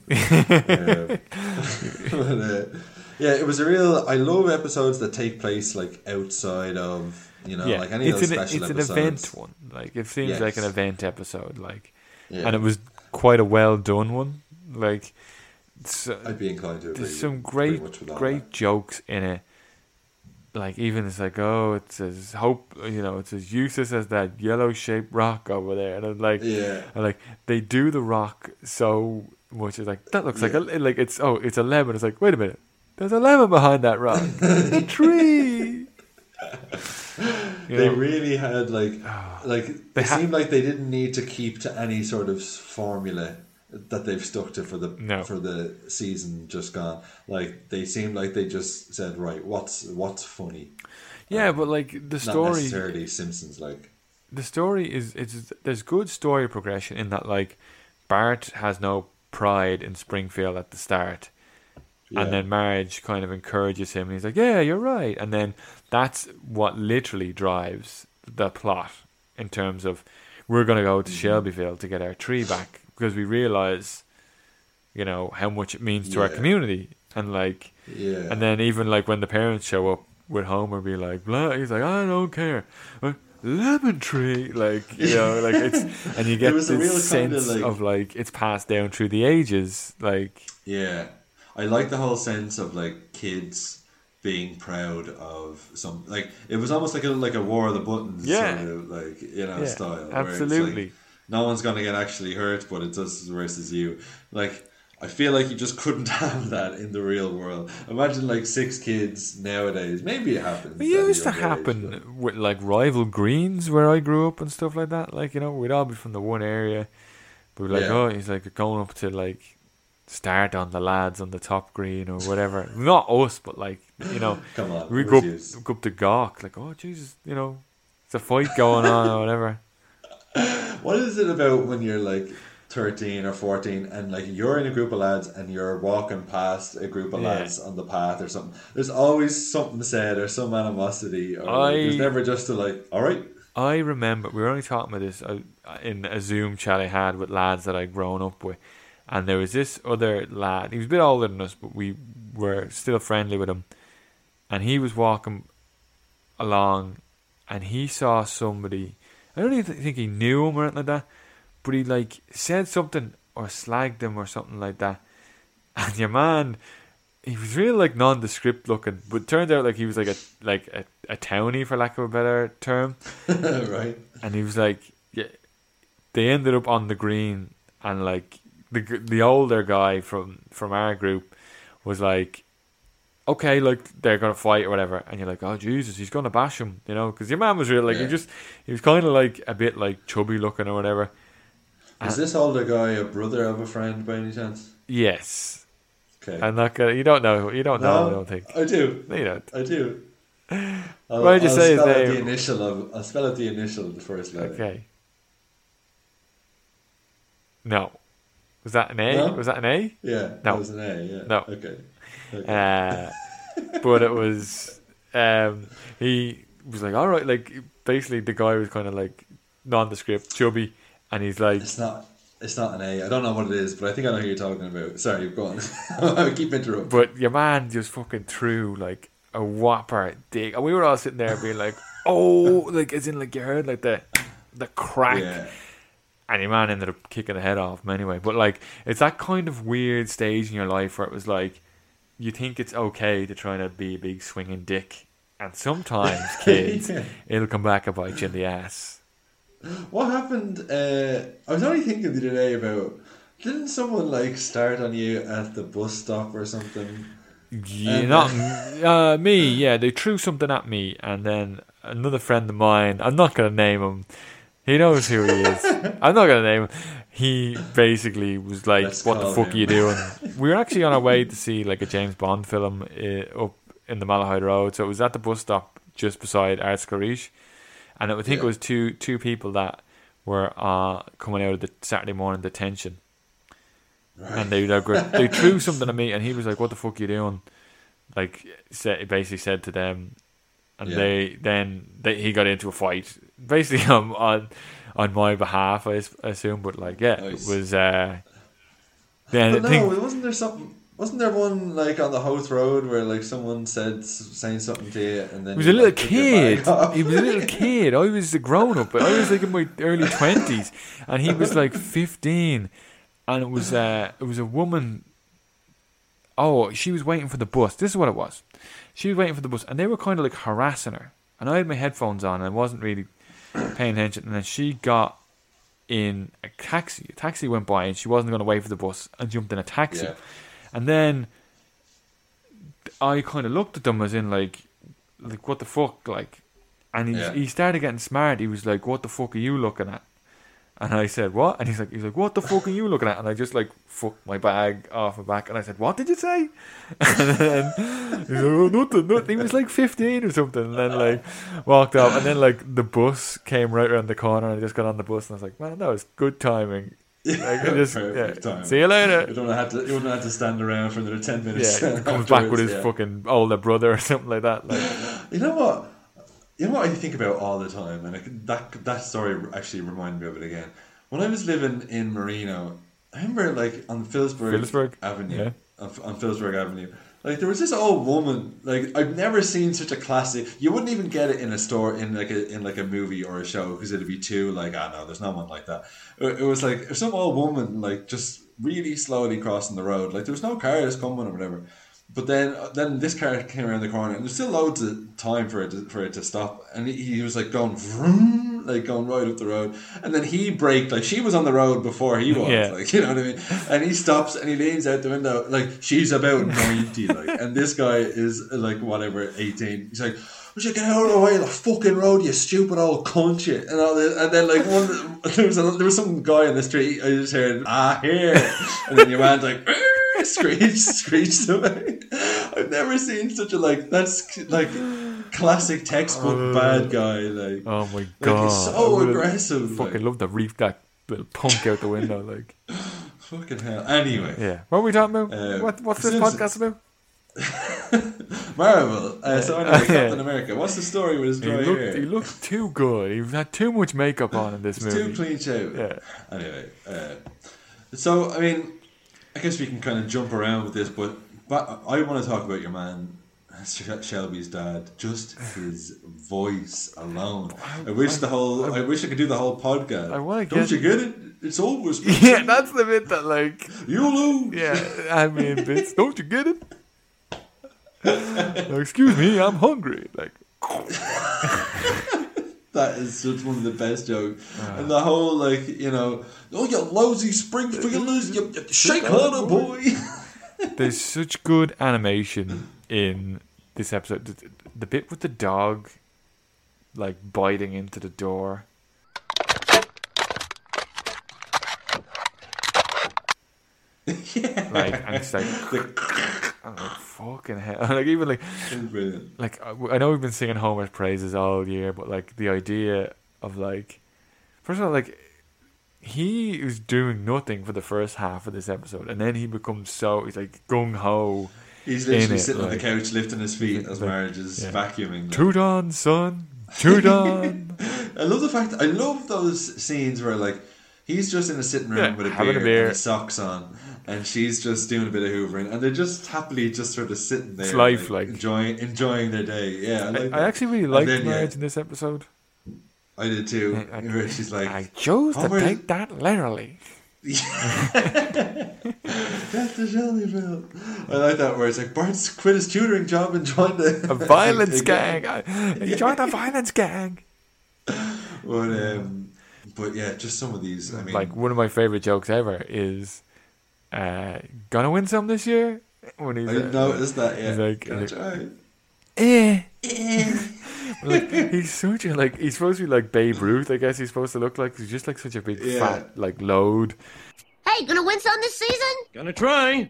It was a real. I love episodes that take place like outside of like any of those special episodes. It's an event one. Like it seems like an event episode. Like, and it was quite a well done one. Like. So, I'd be inclined to agree. There's some great jokes in it. Like even it's like, oh, it's as it's as useless as that yellow shaped rock over there, and I'm like, they do the rock so much. It's like that looks like it's a lemon. It's like, wait a minute, there's a lemon behind that rock. It's a tree. They really had it seemed like they didn't need to keep to any sort of formula that they've stuck to for the season just gone. Like they seemed like they just said, right, what's funny. Yeah, but like the story, not necessarily Simpsons. Like the story is there's good story progression in that. Like Bart has no pride in Springfield at the start, And then Marge kind of encourages him, and he's like, yeah, you're right. And then that's what literally drives the plot in terms of we're going to go to Shelbyville to get our tree back because we realise, how much it means to our community. And like, and then even like when the parents show up with Homer, be like, blah, he's like, I don't care. Lemon tree, like, like it's, and you get this sense of like it's passed down through the ages, like. Yeah, I like the whole sense of like kids being proud of some, like it was almost like a War of the Buttons sort of like style. Absolutely. Where it's like, no one's gonna get actually hurt, but it's us versus you. Like I feel like you just couldn't have that in the real world. Imagine like 6 kids nowadays. Maybe it happens. It used to happen with like rival greens where I grew up and stuff like that. Like we'd all be from the one area, but we're like, oh, he's like going up to like start on the lads on the top green or whatever. Not us, but like come on, we go up to gawk like, oh Jesus, it's a fight going on or whatever. What is it about when you're like 13 or 14 and like you're in a group of lads and you're walking past a group of lads on the path or something? There's always something said or some animosity, or there's never just all right. I remember we were only talking about this in a Zoom chat I had with lads that I'd grown up with. And there was this other lad. He was a bit older than us, but we were still friendly with him. And he was walking along, and he saw somebody. I don't even think he knew him or anything like that, but he like said something or slagged him or something like that. And your man, he was really like nondescript looking, but it turned out like he was like a townie, for lack of a better term. Right. And he was like, yeah. They ended up on the green, and like. The older guy from our group was like, okay, like they're gonna fight or whatever, and you're like, oh Jesus, he's gonna bash him, because your man was real like he was kind of like a bit like chubby looking or whatever. Is this older guy a brother of a friend by any chance? Yes. Okay. I'm not gonna. You don't know. I don't think. I do. You don't. I do. Why did you say his name? I'll spell out the initial of the first letter. Okay. No. Was that an A? No? Was that an A? Yeah, no. That was an A, yeah. No. Okay. But it was, he was like, all right, like, basically the guy was kind of like nondescript, chubby, and he's like... It's not an A. I don't know what it is, but I think I know who you're talking about. Sorry, go on. I keep interrupting. But your man just fucking threw, like, a whopper dig. And we were all sitting there being like, oh, like, as in, like, you heard, like, the crack. Yeah. And your man ended up kicking the head off him anyway. But, like, it's that kind of weird stage in your life where it was like, you think it's okay to try to be a big swinging dick. And sometimes, kids, it'll come back and bite you in the ass. What happened? I was only thinking the other day about, didn't someone, like, start on you at the bus stop or something? Yeah, not me. Yeah, they threw something at me. And then another friend of mine, I'm not going to name him. He knows who he is. I'm not going to name him. He basically was like, what the fuck are you doing? We were actually on our way to see like a James Bond film up in the Malahide Road. So it was at the bus stop just beside Arts Carish. And I think it was two people that were coming out of the Saturday morning detention. Right. And they threw something at me and he was like, what the fuck are you doing? Like, he basically said to them. And he got into a fight, basically on my behalf, I assume. But like, nice. It was. Wasn't there something? Wasn't there one like on the Howth Road where like someone saying something to you, and then he was a little kid. He was a little kid. I was a grown up. I was like in my early 20s, and he was like 15, and it was a woman. Oh, she was waiting for the bus. This is what it was. She was waiting for the bus, and they were kind of like harassing her. And I had my headphones on, and I wasn't really paying attention. And then she got in a taxi. A taxi went by, and she wasn't going to wait for the bus, and jumped in a taxi. Yeah. And then I kind of looked at them as in like what the fuck, like. And he started getting smart. He was like, "What the fuck are you looking at?" And I said, what? And he's like, what the fuck are you looking at? And I just like fucked my bag off my back. And I said, what did you say? And then he's like, oh, nothing. He was like 15 or something. And then like walked off. And then like the bus came right around the corner. And I just got on the bus. And I was like, man, that was good timing. Perfect time. See you later. You wouldn't have to stand around for another 10 minutes. Yeah, he comes back with his fucking older brother or something like that. Like, you know what? You know what I think about all the time, and that story actually reminded me of it again. When I was living in Marino, I remember like on Phillipsburg Avenue, on Phillipsburg Avenue, like there was this old woman. Like I've never seen such a classic. You wouldn't even get it in a store in like a movie or a show because it'd be too like no, there's no one like that. It was like some old woman like just really slowly crossing the road. Like there was no cars coming or whatever. But then this car came around the corner, and there's still loads of time for it to stop. And he was like going vroom, like going right up the road. And then he braked, like she was on the road before he was, like, you know what I mean? And he stops and he leans out the window, like she's about 90, like, and this guy is like whatever 18. He's like, "Would you get out of the way of the fucking road, you stupid old cunt, you?" And all this. And then like there was some guy in the street. I just heard here, and then your man's like. Screeched away. I've never seen such a that's like classic textbook bad guy. Like, oh my god, he's so aggressive. Fucking love to reef that little punk out the window. Like, fucking hell. Anyway, yeah. What are we talking about? What's this podcast about? Marvel. So anyway, Captain America. What's the story with his dry hair? He looked too good. He had too much makeup on in this movie. Too clean shaven. Yeah. Anyway, so I mean. I guess we can kind of jump around with this, but I want to talk about your man, Shelby's dad. Just his voice alone. I wish I could do the whole podcast. I want to Don't you get it? It's over. Yeah, that's the bit that like you lose. Yeah, I mean, bits. Don't you get it? Excuse me, I'm hungry. Like. That is such one of the best jokes. And the whole, like, you know, "Oh, you lousy Springfield, you shake on it, boy." There's such good animation in this episode. The bit with the dog, like, biting into the door. Yeah. Like, and it's like... I'm like, fucking hell. Like, even like... Brilliant. Like, I know we've been singing Homer's praises all year, but, like, the idea of, like... First of all, like, he was doing nothing for the first half of this episode, and then he becomes he's, like, gung-ho. He's literally sitting on the couch, lifting his feet as Marge is vacuuming. Toot on, son. Toot on. I love those scenes where, like, he's just in a sitting room with a beer and his socks on, and she's just doing a bit of hoovering, and they're just happily just sort of sitting there, like enjoying their day. Yeah, I actually really liked Marge in this episode. I did too. Where she's like, "I chose to take that literally." That's the Shelbyville. I like that where it's like Bart's quit his tutoring job and joined a violence gang. He joined a violence gang. But yeah, just some of these. I mean, like one of my favorite jokes ever is, "Gonna win some this year?" When he's, I noticed that. Yeah, he's like, like he's such a he's supposed to be like Babe Ruth. I guess he's supposed to look like he's just like such a big fat like load. Hey, gonna win some this season? Gonna try.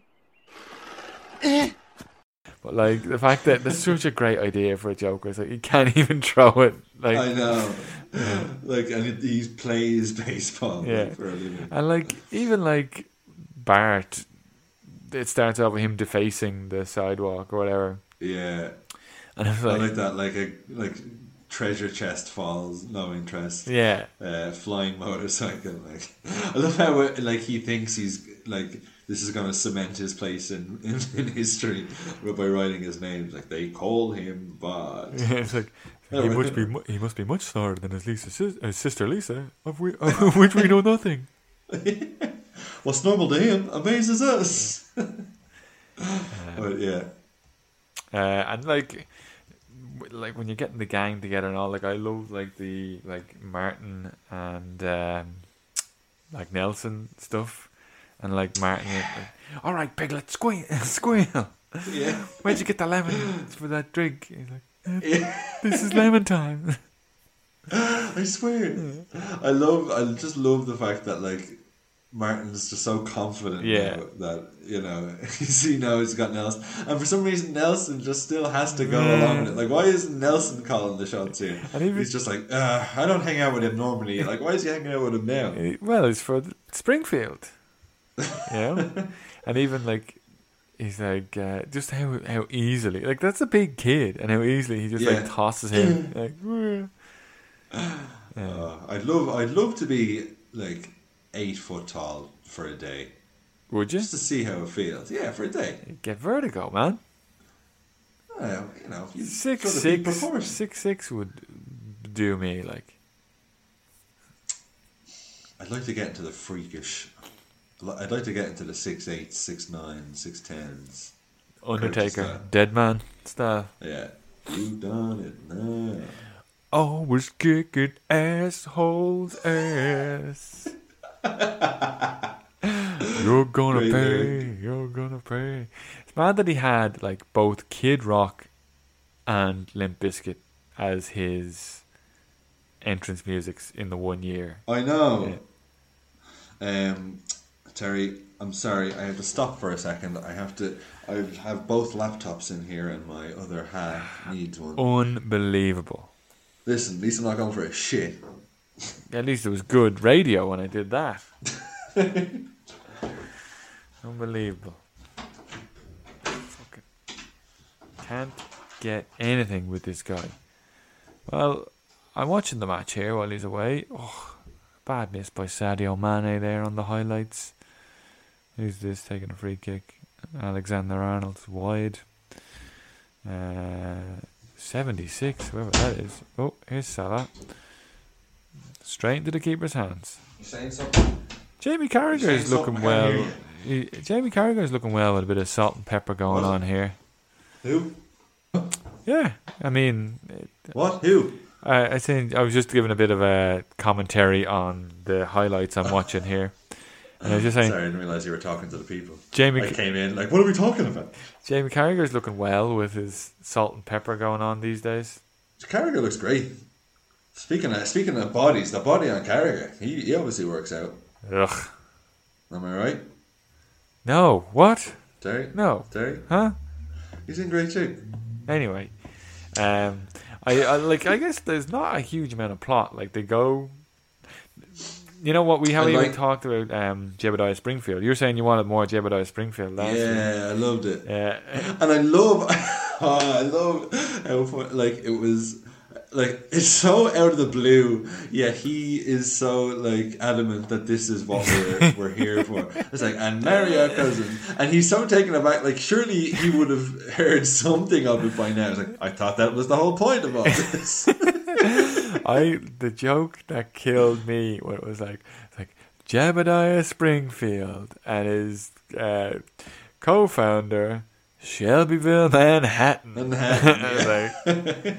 But like the fact that that's such a great idea for a joke, it's like you can't even throw it. Like I know, like and he plays baseball. For a living. And like even like Bart, it starts off with him defacing the sidewalk or whatever. Yeah, and I like that, like treasure chest falls, no interest. Yeah, flying motorcycle. Like I love how like he thinks he's like. This is going to cement his place in history by writing his name. Like they call him Bart. Yeah, it's like he must be much smaller than his sister Lisa, of which we know nothing. What's normal to him amazes us. But yeah, and like when you're getting the gang together and all, like I love like the Martin and like Nelson stuff. And like Martin, all right, Piglet, squeal. Yeah. Where'd you get the lemon for that drink? He's like, this is lemon time. I swear. I just love the fact that like Martin's just so confident Yeah. now that, you know, he knows he's got Nelson. And for some reason, Nelson just still has to go along with it. Like, why isn't Nelson calling the shots here? And even, he's just like, I don't hang out with him normally. Like, why is he hanging out with him now? Well, it's for Springfield. You know? And even, like, he's like, just how easily, like, that's a big kid, and how easily he just, like, tosses him. Like, I'd love to be, like, 8 foot tall for a day. Would you? Just to see how it feels. Yeah, for a day. You get vertigo, man. You know, you 6'6" would do me, like. I'd like to get into the freakish. I'd like to get into the 6'8", 6'9", 6'10s. Undertaker, dead man style. Yeah. You done it now. Always kicking assholes' ass. You're gonna Great pay. lyric. You're gonna pay. It's mad that he had like both Kid Rock and Limp Bizkit as his entrance musics in the 1 year. I know. Yeah. Terry, I'm sorry. I have to stop for a second. I have both laptops in here, and my other half needs one. Unbelievable. Listen, at least I'm not going for a shit. At least it was good radio when I did that. Unbelievable. Fucking can't get anything with this guy. Well, I'm watching the match here while he's away. Oh, bad miss by Sadio Mane there on the highlights. Who's this taking a free kick? Alexander Arnold's wide. 76, whoever that is. Oh, here's Salah. Straight into the keeper's hands. You saying something? Jamie Carragher is looking well. Jamie Carragher is looking well with a bit of salt and pepper going on here. Who? Yeah, I mean... What? Who? I think I was just giving a bit of a commentary on the highlights I'm watching here. And I was just saying... Sorry, I didn't realise you were talking to the people. I came in like, what are we talking about? Jamie Carragher's looking well with his salt and pepper going on these days. Carragher looks great. Speaking of bodies, the body on Carragher, he obviously works out. Ugh. Am I right? No. What? Terry? No. Terry? Huh? He's in great shape. Anyway, I guess there's not a huge amount of plot. Like they go, you know what we haven't even talked about Jebediah Springfield. You're saying you wanted more Jebediah Springfield last week. I loved it. Yeah, and I love how fun, like it was. Like, it's so out of the blue, yet he is so, like, adamant that this is what we're here for. It's like, and marry our cousin. And he's so taken aback, like, surely he would have heard something of it by now. It's like, I thought that was the whole point of all this. The joke that killed me, when it was like Jebediah Springfield and his co-founder, Shelbyville, Manhattan. Yeah.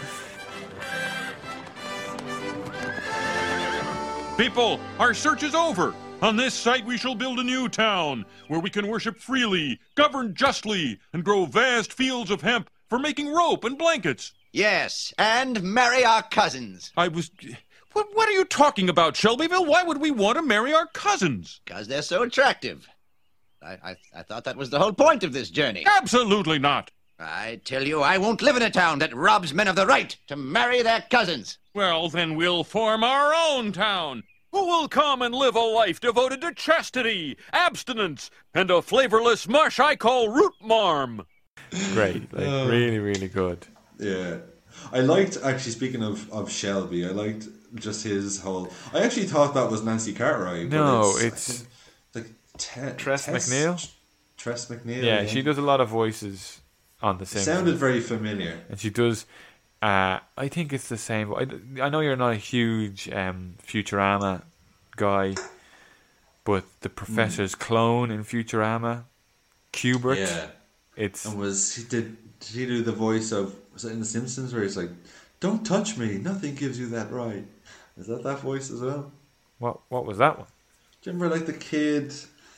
People, our search is over. On this site we shall build a new town, where we can worship freely, govern justly, and grow vast fields of hemp for making rope and blankets. Yes, and marry our cousins. What are you talking about, Shelbyville? Why would we want to marry our cousins? Because they're so attractive. I thought that was the whole point of this journey. Absolutely not. I tell you, I won't live in a town that robs men of the right to marry their cousins. Well, then we'll form our own town. Who will come and live a life devoted to chastity, abstinence, and a flavorless mush I call root marm. Great, really, really good. Yeah. I liked, actually, speaking of Shelby, I liked just his whole... I actually thought that was Nancy Cartwright. No, it's like Tress MacNeille. Tress MacNeille. Yeah, she does a lot of voices on The Simpsons. Sounded very familiar. And she does... I think it's the same. I know you're not a huge Futurama guy, but the professor's clone in Futurama, Qbert. Yeah, did he do the voice of? Was it in The Simpsons where he's like, "Don't touch me, nothing gives you that right"? Is that voice as well? What was that one? Do you remember like the kid?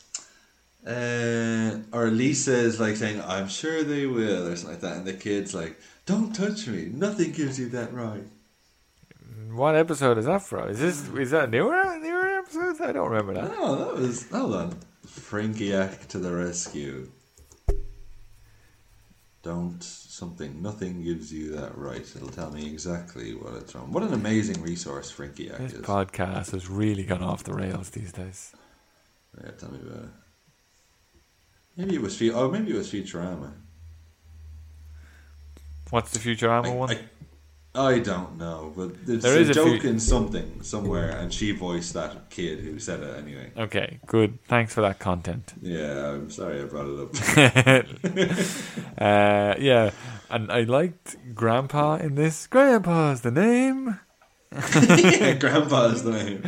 Or Lisa is like saying, "I'm sure they will," or something like that, and the kid's like, "Don't touch me. Nothing gives you that right." What episode is that from? Is that a newer episode? was? I don't remember that. No, that was... Hold on. Frinkiac to the rescue. Nothing gives you that right. It'll tell me exactly what it's from. What an amazing resource Frinkiac This is. podcast has really gone off the rails these days. Yeah, tell me about it. Maybe it was Futurama. What's the Futurama one? I don't know, but there's There is a a joke few- in something somewhere, and she voiced that kid who said it anyway. Okay, good. Thanks for that content. Yeah, I'm sorry I brought it up. Yeah, and I liked Grandpa in this. Grandpa's the name. Yeah, Grandpa's the name.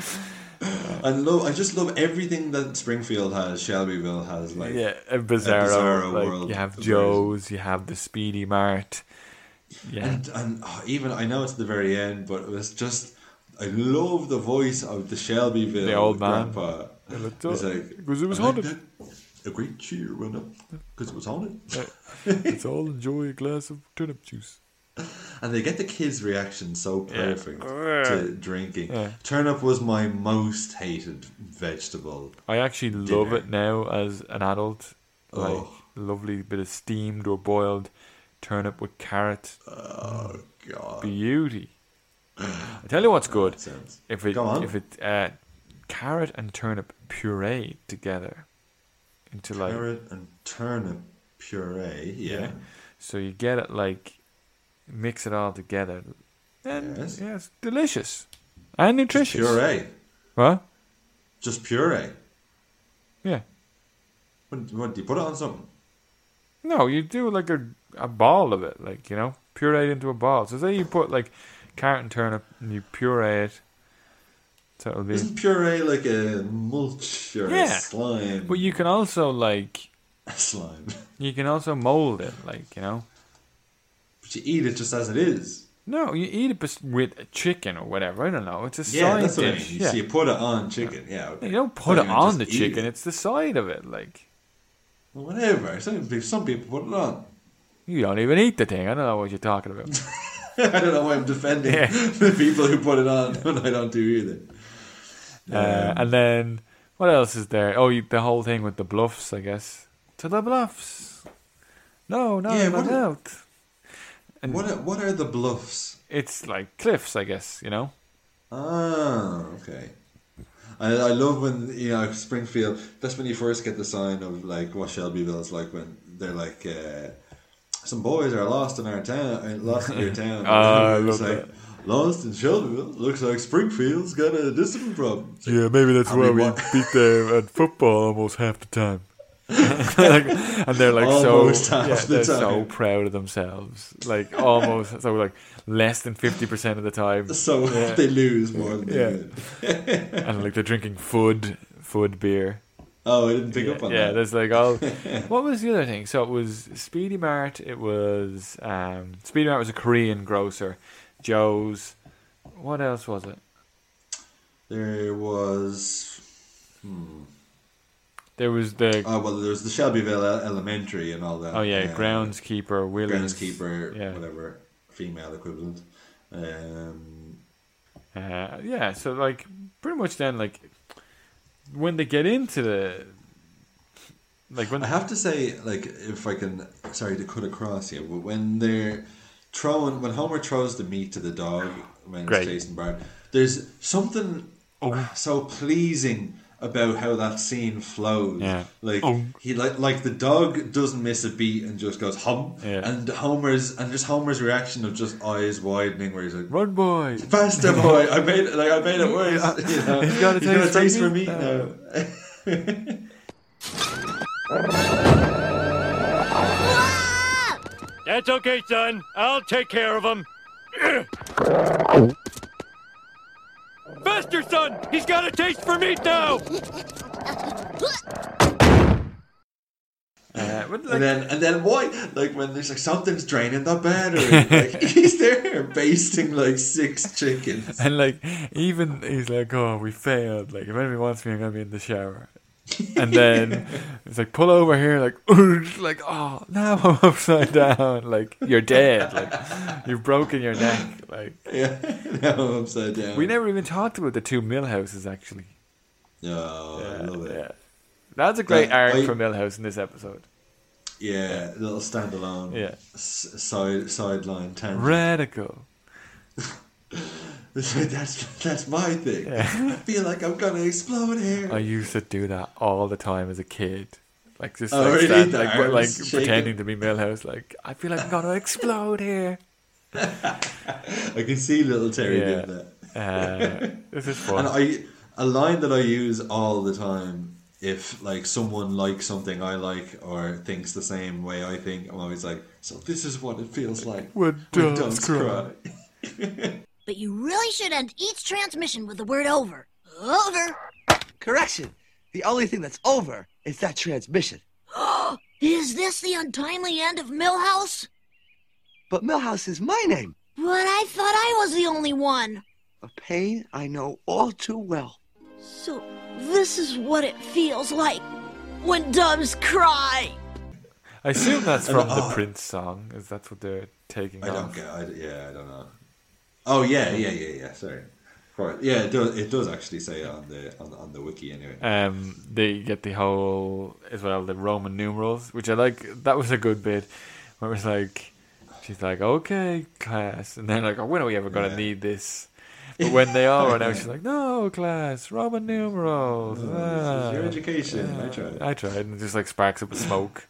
I just love everything that Springfield has. Shelbyville has, like Yeah, a Bizarro. Like, world. you have of Joe's, you have the Speedy Mart. Yeah, and even I know it's the very end, but it was just I love the voice of the Shelbyville The old man. Grandpa. It's like, because it was "I like haunted. that. A great cheer went up because it was haunted. Let's all enjoy a glass of turnip juice. And they get the kids' reaction so perfect to drinking. Yeah. Turnip was my most hated vegetable. I actually love Dinner. it now as an adult. Like, Oh. lovely bit of steamed or boiled turnip with carrot. Oh God! Beauty. I tell you what's good. Sounds- If it Go on. carrot and turnip puree together into like Carrot and turnip puree. Yeah. So you get it like mix it all together. And Yes. yeah, it's delicious and nutritious. Puree. What? Just puree. Yeah. What do you put it on something? No, you do like a ball of it, like, you know, puree it into a ball. So say you put like carrot and turnip and you puree it. So it'll be Isn't puree like a mulch or a Yeah. slime? But you can also like Slime. you can also mold it, like, you know. But you eat it just as it is. No, you eat it with a chicken or whatever. I don't know. It's a Yeah, side that's what I dish. mean. Yeah. So you put it on chicken. Yeah. Okay. You don't put So it you on just the eat chicken. it. It's the side of it. Like, Well, whatever. Some people put it on. you don't even eat the thing. I don't know what you're talking about. I don't know why I'm defending Yeah. the people who put it on when I don't do either. And then what else is there? Oh, the whole thing with the bluffs, I guess. To the bluffs. No, not Yeah, in my what- mouth. And What are the bluffs? it's like cliffs, I guess. You know. Ah, okay. I love when, you know, Springfield, that's when you first get the sign of like what Shelbyville is like when they're like, some boys are lost in our town, lost in your town. I It's love like, lost in Shelbyville. Looks like Springfield's got a discipline problem. It's like, Yeah, maybe that's I why mean, we what- beat them at football almost half the time. Like, and they're like Almost so, half the they're so time. proud of themselves. Like almost, so like less than 50% of the time. So Yeah. they lose more than Yeah. they win. And like they're drinking Fud beer. Oh, I didn't pick up on Yeah, that. there's like all. What was the other thing? So it was Speedy Mart. It was Speedy Mart was a Korean grocer. Joe's. What else was it? There was. There was the Oh, well, there was the Shelbyville Elementary and all that. groundskeeper Willie's. Groundskeeper, Yeah. whatever, female equivalent. Yeah, so like pretty much then like when they get into the like when I have to say, like, if I can, sorry to cut across here, but when when Homer throws the meat to the dog when Great. it's chasing Bart, there's something so pleasing about how that scene flows. Yeah. Like he like the dog doesn't miss a beat and just goes hum, Yeah. and Homer's reaction of just eyes widening where he's like, run boy. faster boy, I made it worse. You know? He's got a He's taste for for meat meat now. That's okay, son. I'll take care of him. Faster, son! He's got a taste for meat now! But And then why? Like when there's like something's draining the battery, like he's there basting like 6 chickens. and like even he's like, oh, we failed. Like if anybody wants me, I'm gonna be in the shower. And then it's like, pull over here, like oh, now I'm upside down. Like you're dead. Like you've broken your neck. Like Yeah, now I'm upside down. we never even talked about the 2 mill houses actually. Oh, I love it. Yeah. That's a great arc I- for Milhouse in this episode. Yeah, little standalone. Yeah. Sideline tangent. Radical. That's my thing. Yeah. I feel like I'm gonna explode here. I used to do that all the time as a kid. Like just Oh, like, really? stand, The like, arms like shaking? pretending to be Milhouse. Like I feel like I'm gonna explode here. I can see little Terry Yeah. doing that. This is fun. And a line that I use all the time, if like someone likes something I like or thinks the same way I think, I'm always like, so this is what it feels like When doves cry. But you really should end each transmission with the word over. Over. Correction. The only thing that's over is that transmission. Is this the untimely end of Milhouse? But Milhouse is my name. But I thought I was the only one. A pain I know all too well. So this is what it feels like when doves cry. I assume that's from the Prince song. Is that's what they're taking I off? don't get. I don't know. Oh yeah. Sorry. Right. Yeah, it does actually say it on the wiki anyway. They get the whole as well the Roman numerals, which I like. That was a good bit where it was like, she's like, "Okay, class," and then like, "Oh, when are we ever gonna need this?" But when they all run out, she's like, "No, class, Roman numerals." This is your education. I tried, and it just like sparks up a smoke.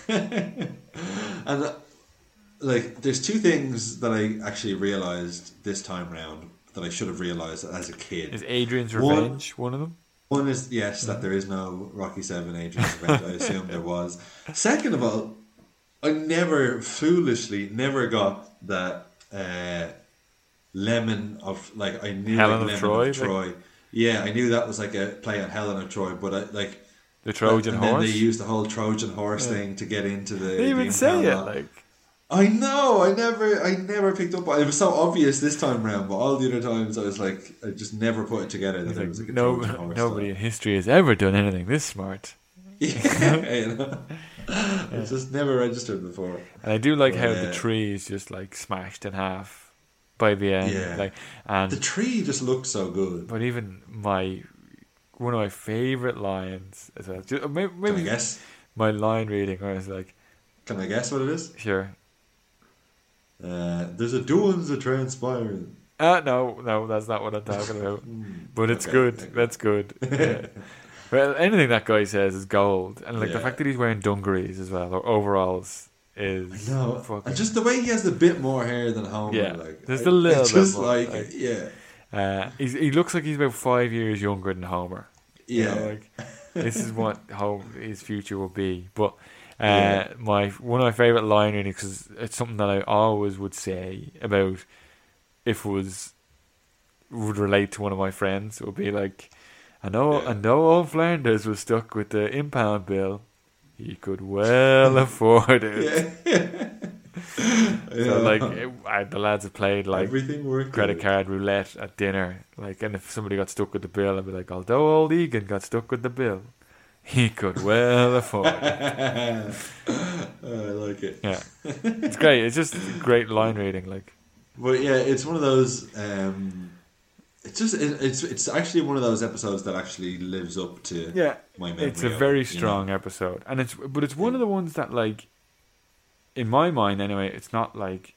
And like, there's two things that I actually realized this time round that I should have realized as a kid. Is Adrian's Revenge one of them? One is, yes, that there is no Rocky 7 Adrian's Revenge. I assumed there was. Second of all, I foolishly never got that Lemon of, like, I knew Helen like of Lemon Troy, Troy. Yeah, I knew that was like a play on Helen of Troy, but I, like... The Trojan and horse? then they used the whole Trojan horse thing to get into the... They even the say it, impound. like... I know. I never picked up on it. It was so obvious this time round, but all the other times I was like, I just never put it together that it was like a Trojan horse nobody in history has ever done anything this smart. Yeah, you know? It's just never registered before. And I do like But, how the tree is just like smashed in half by the end. Yeah. Like, and the tree just looked so good. But even one of my favorite lines as well. Maybe Can I guess? My line reading, where it's like, can I guess what it is? Sure. There's a doings that transpiring. No, that's not what I'm talking about. But it's Okay, good. okay. That's good. Yeah. Well, anything that guy says is gold, and like the Yeah. fact that he's wearing dungarees as well or overalls is No, fucking. and just the way he has a bit more hair than Homer. Yeah, like, there's a little it's bit just more, like yeah. He looks like he's about 5 years younger than Homer. You Yeah. know, like, this is what his future will be. But Yeah. one of my favorite line readings, because it's something that I always would say about if it would relate to one of my friends. It would be like, I know old Flanders was stuck with the impound bill. He could well afford it. So like the lads have played like Everything worked credit out. card roulette at dinner, like, and if somebody got stuck with the bill, I'd be like, although old Egan got stuck with the bill, he could well afford it. I like it. Yeah, it's great. It's just great line reading, like. But yeah, it's one of those. It's actually one of those episodes that actually lives up to my memory. It's a of very it, you strong know? episode, and it's one of the ones that, like, in my mind anyway, it's not like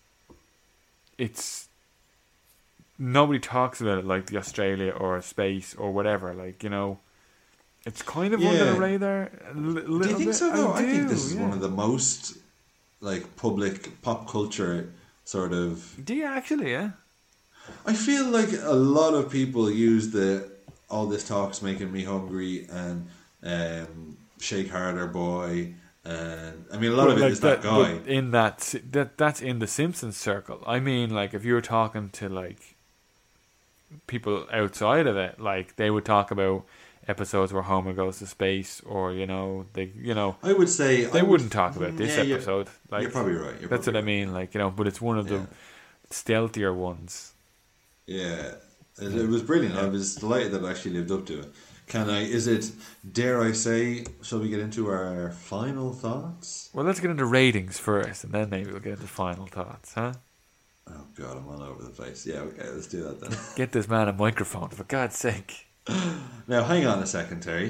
it's nobody talks about it like the Australia or space or whatever, like, you know, it's kind of under the radar. Do you think so though? I think this is one of the most like public pop culture sort of. Do you actually? Yeah. I feel like a lot of people use all this talk's making me hungry and Shake Harder Boy, and I mean a lot of it is that guy. But in that's in the Simpsons circle. I mean, like, if you were talking to like people outside of it, like, they would talk about episodes where Homer goes to space, or I would say they wouldn't talk about this episode. Like, you're probably right. That's what I mean. Like, you know, but it's one of the stealthier ones. Yeah, it was brilliant. I was delighted that it actually lived up to it. Dare I say, shall we get into our final thoughts? Well, let's get into ratings first, and then maybe we'll get into final thoughts, huh? Oh God, I'm all over the place. Yeah, okay, let's do that then. Get this man a microphone, for God's sake. Now, hang on a second, Terry.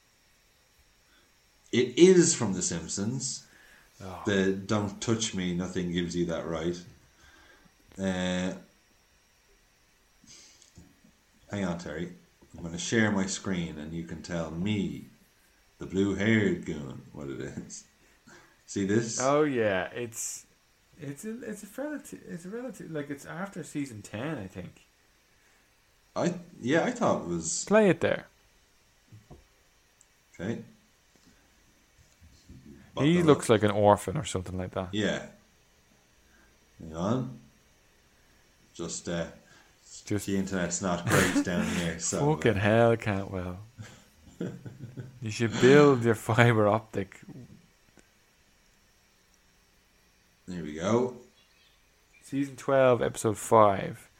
It is from The Simpsons. Oh. The "Don't touch me, nothing gives you that right." Hang on, Terry. I'm going to share my screen, and you can tell me, the blue-haired goon, what it is. See this? Oh yeah, it's a relative like it's after season 10, I think. I thought it was. Play it there. Okay. He looks like an orphan or something like that. Yeah. Hang on. Just the internet's not great down here. So fucking hell, Cantwell. You should build your fibre optic. There we go. Season 12, episode 5.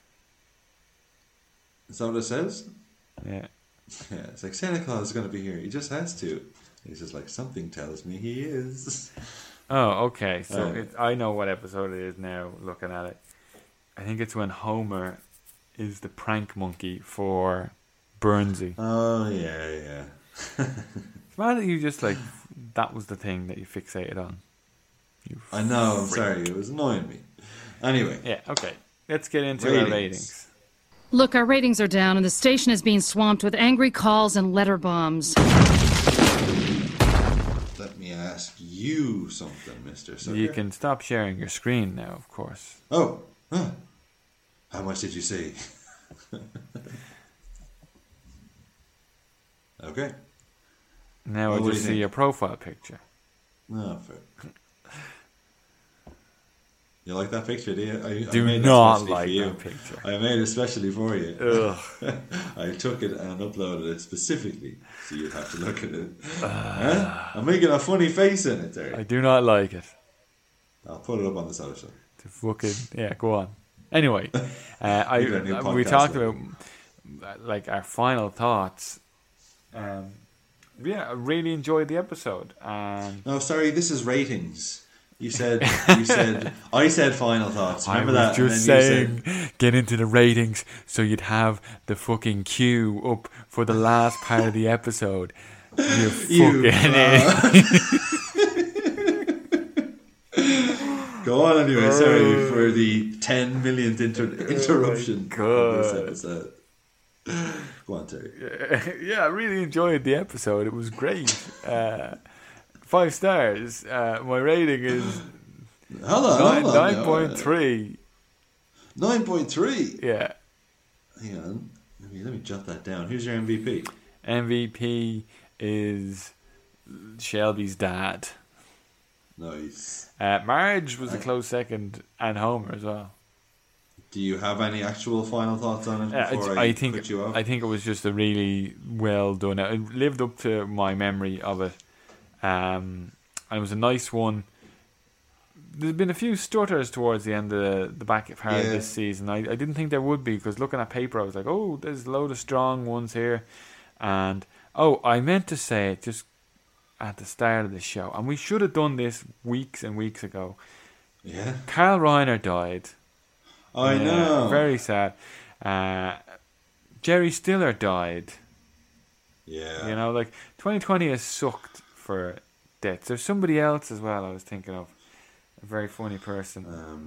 Is that what it says? Yeah. Yeah, it's like Santa Claus is going to be here. He just has to. He's just like, something tells me he is. Oh, okay. So I know what episode it is now, looking at it. I think it's when Homer is the prank monkey for Burnsy. Oh, yeah. It's mad that you just, like, that was the thing that you fixated on. I know, I'm sorry. It was annoying me. Anyway. Yeah, okay. Let's get into our ratings. Look, our ratings are down, and the station is being swamped with angry calls and letter bombs. Let me ask you something, Mr. Sucker. You can stop sharing your screen now, of course. Oh, huh. How much did you see? Okay. Now I just see your profile picture. No, fair. You like that picture, do you? I do made not it like for you. that picture. I made it especially for you. Ugh. I took it and uploaded it specifically, so you'd have to look at it. Huh? I'm making a funny face in it there. I do not like it. I'll put it up on the social. To fucking yeah, go on. Anyway, we talked about like our final thoughts. Yeah, I really enjoyed the episode. No, sorry, this is ratings. I said final thoughts. Remember that? I was just saying, get into the ratings so you'd have the fucking queue up for the last part of the episode. You fucking Go on anyway. Sorry for the 10 millionth interruption of this episode. Go on, Terry. Yeah, I really enjoyed the episode. It was great. 5 stars. My rating is 9.3. 9.3? Yeah. Hang on. Let me jot that down. Who's your MVP? MVP is Shelby's dad. Nice. Marge was a close second, and Homer as well. Do you have any actual final thoughts on it before I put you off? I think it was just a really well done. It lived up to my memory of it. And it was a nice one. There's been a few stutters towards the end of the back part of this season. I didn't think there would be, because looking at paper I was like, oh, there's a load of strong ones here. And I meant to say it just at the start of the show, and we should have done this weeks and weeks ago. Yeah. Carl Reiner died. I know. Very sad. Jerry Stiller died. Yeah. You know, like 2020 has sucked for deaths. There's somebody else as well I was thinking of. A very funny person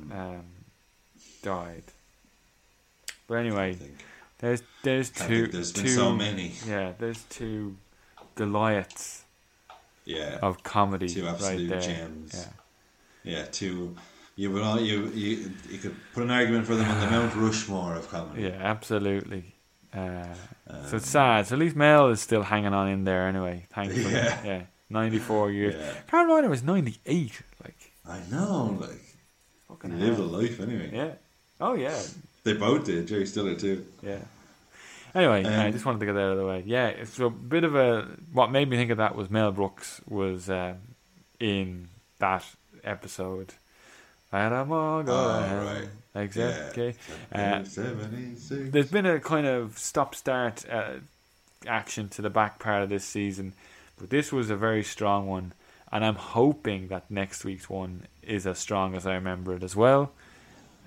died. But anyway, there's two. There's been so many. Yeah, there's two Goliaths. Yeah. Of comedy. Two absolute right there. gems. Yeah, two. You could put an argument for them on the Mount Rushmore of comedy. Yeah, absolutely. So it's sad. So at least Mel is still hanging on in there anyway. Thankfully. Yeah. 94 years. Yeah. Carl Reiner was 98. Like, I know. Like, fucking he lived a life anyway. Yeah. Oh yeah. They both did. Jerry Stiller too. Yeah. Anyway, I just wanted to get that out of the way. Yeah, it's a bit of a. What made me think of that was Mel Brooks was in that episode. And I'm all gonna right. Exactly. Yeah. There's been a kind of stop-start action to the back part of this season, but this was a very strong one, and I'm hoping that next week's one is as strong as I remember it as well.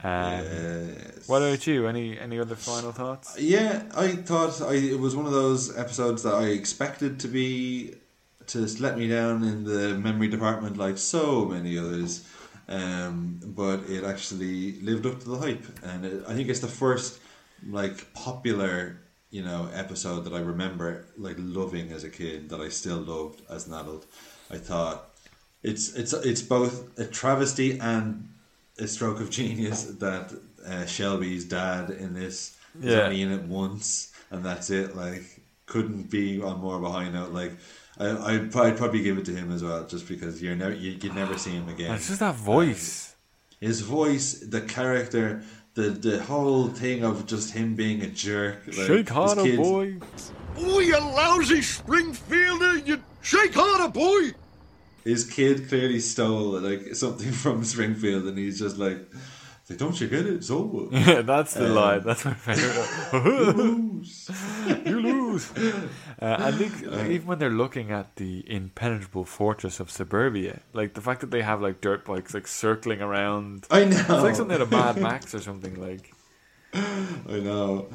What about you? Any other final thoughts? Yeah, I thought it was one of those episodes that I expected to let me down in the memory department like so many others, but it actually lived up to the hype, and I think it's the first like popular episode that I remember like loving as a kid that I still loved as an adult. I thought it's both a travesty and a stroke of genius that Shelby's dad in this is only in it once, and that's it. Like, couldn't be on more of a high note. Like, I'd probably give it to him as well, just because you'd never see him again. It's just that voice, his voice, the character, the whole thing of just him being a jerk. Like, shake harder, boy. Oh, you lousy Springfielder! You shake harder, boy! His kid clearly stole like something from Springfield, and he's just like, don't you get it? It's over. Yeah, that's the line. That's my favorite. You lose. I think even when they're looking at the impenetrable fortress of suburbia, like the fact that they have like dirt bikes like circling around. I know. It's like something out of Mad Max or something like. I know.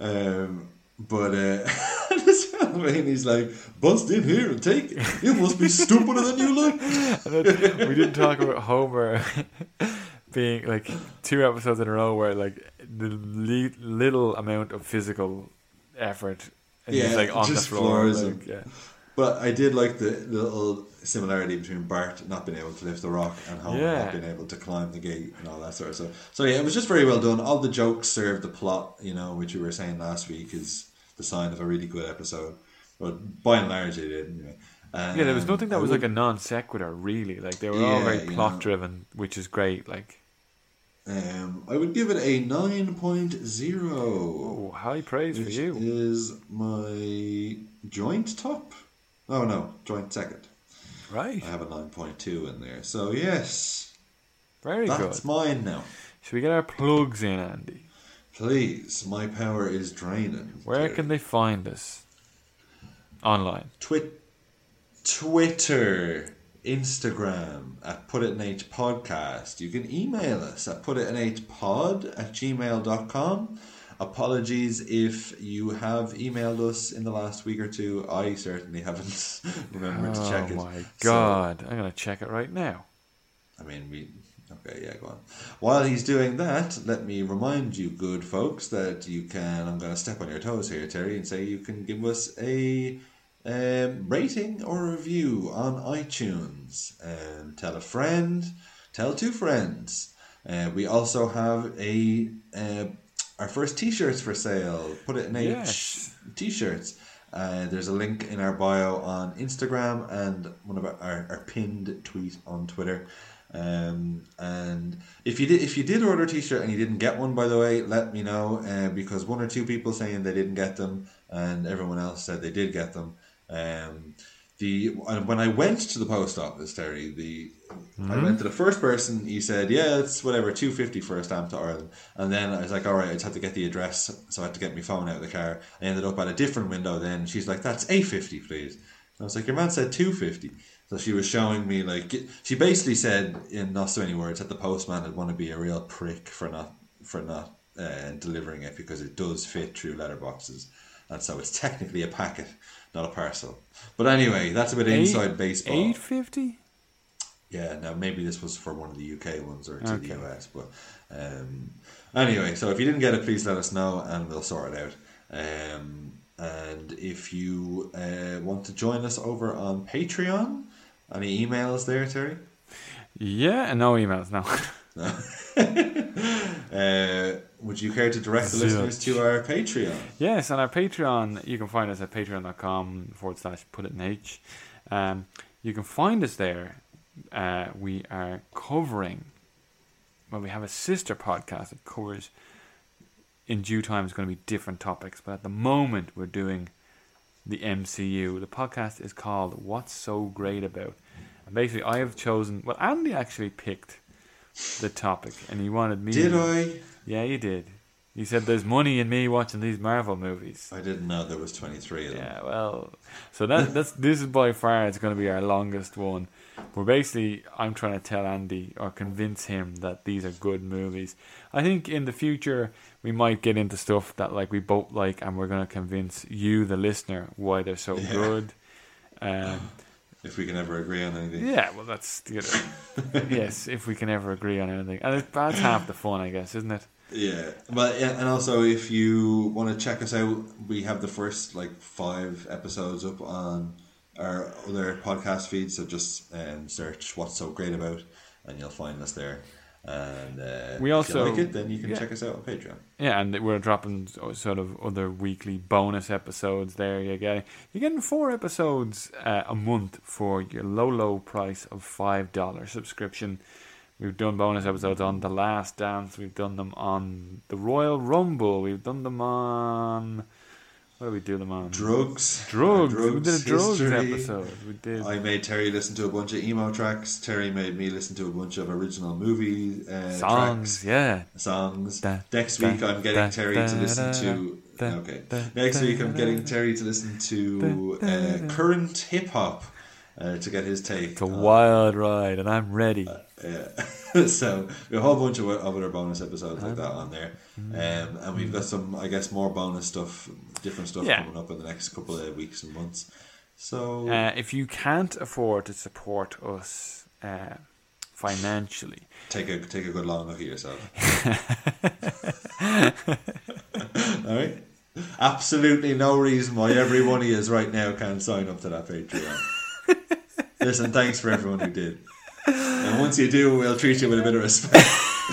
But when he's like, bust in here and take it. You must be stupider than you look. We didn't talk about Homer being like 2 episodes in a row where like the little amount of physical effort and he's like on the floor. Like, But I did like the little similarity between Bart not being able to lift the rock and Homer not being able to climb the gate and all that sort of stuff. So yeah, it was just very well done. All the jokes served the plot, which we were saying last week is the sign of a really good episode. But by and large, it did. Anyway. There was nothing that was like a non sequitur, really. Like they were all very plot driven, which is great. Like, I would give it a 9.0. Oh, high praise for you. Is my joint top? Oh no, joint second. Right. I have a 9.2 in there. So yes, very good. That's mine now. Should we get our plugs in, Andy? Please, my power is draining. Where can they find us? Online. Twitter, Instagram at Put It in H Podcast. You can email us at putitinhpod@gmail.com. Apologies if you have emailed us in the last week or two. I certainly haven't remembered to check it. Oh my God. I'm going to check it right now. I mean, okay, yeah, go on. While he's doing that, let me remind you, good folks, that you can, I'm going to step on your toes here, Terry, and say you can give us a rating or review on iTunes. Tell a friend, tell 2 friends. We also have our first t-shirts for sale. Put It in H t-shirts. There's a link in our bio on Instagram and one of our pinned tweet on Twitter. And if you did order a t-shirt and you didn't get one, by the way, let me know, because 1 or 2 people saying they didn't get them and everyone else said they did get them. When I went to the post office, Terry, I went to the first person. He said, "Yeah, it's whatever, $2.50 for a stamp to Ireland." And then I was like, "All right," I just had to get the address, so I had to get my phone out of the car. I ended up at a different window. Then she's like, "That's $8.50, please." And I was like, "Your man said $2.50." So she was showing me she basically said in not so many words that the postman would want to be a real prick for not delivering it because it does fit through letterboxes, and so it's technically a packet, not a parcel. But anyway, that's a bit inside baseball. $8.50? Yeah, now maybe this was for one of the UK ones or to the US. But anyway, so if you didn't get it, please let us know and we'll sort it out. And if you want to join us over on Patreon, any emails there, Terry? Yeah, no emails, no. Would you care to direct the listeners to our Patreon? Yes, on our Patreon, you can find us at patreon.com/putitinh. You can find us there. We are covering, we have a sister podcast that covers, in due time, it's going to be different topics, but at the moment we're doing the MCU. The podcast is called What's So Great About? And basically I have chosen, Andy actually picked the topic and he wanted me Did I? Yeah, you did. You said there's money in me watching these Marvel movies. I didn't know there was 23 of them. Yeah, well, so this is by far, it's going to be our longest one. Where basically I'm trying to tell Andy or convince him that these are good movies. I think in the future we might get into stuff that like we both like, and we're going to convince you, the listener, why they're so good. If we can ever agree on anything. Yeah, well, that's yes, if we can ever agree on anything, and that's half the fun, I guess, isn't it? Yeah, but and also if you want to check us out, we have the first 5 episodes up on our other podcast feeds. So just search "What's So Great About," and you'll find us there. And we also, if you like it, then you can check us out on Patreon. Yeah, and we're dropping sort of other weekly bonus episodes there. You're getting 4 episodes a month for your low price of $5 subscription. We've done bonus episodes on The Last Dance. We've done them on the Royal Rumble. We've done them on... What did we do them on? Drugs. We did a drugs episode. We did. I made Terry listen to a bunch of emo tracks. Terry made me listen to a bunch of original movie songs. Tracks. Yeah. Songs. Next week I'm getting Terry to listen to... Next week I'm getting Terry to listen to current hip-hop. To get his take. It's a wild ride, and I'm ready. So we have a whole bunch of other bonus episodes like that on there, and we've got some, I guess, more bonus stuff, different stuff coming up in the next couple of weeks and months. So if you can't afford to support us financially, take a good long look at yourself. All right. Absolutely no reason why every one of you right now can't sign up to that Patreon. Listen, thanks for everyone who did. And once you do, we'll treat you with a bit of respect.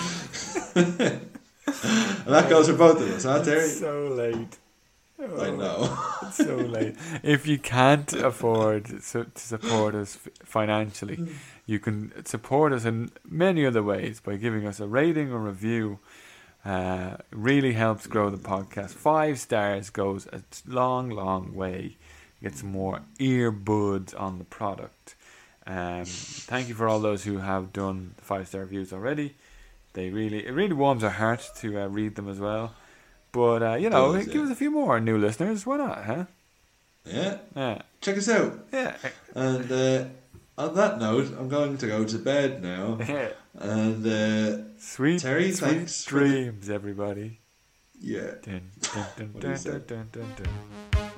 And that goes for both of us, huh, Terry? It's so late. I know. It's so late. If you can't afford to support us financially, you can support us in many other ways by giving us a rating or review. Really helps grow the podcast. 5 stars goes a long way. Get some more earbuds on the product. Thank you for all those who have done the 5-star reviews already. It really warms our heart to read them as well. But give us a few more new listeners. Why not, huh? Yeah. Check us out. Yeah. And on that note, I'm going to go to bed now. And sweet Terry, thanks dreams, everybody. Yeah. Dun, dun, dun, dun, dun, dun, dun, dun.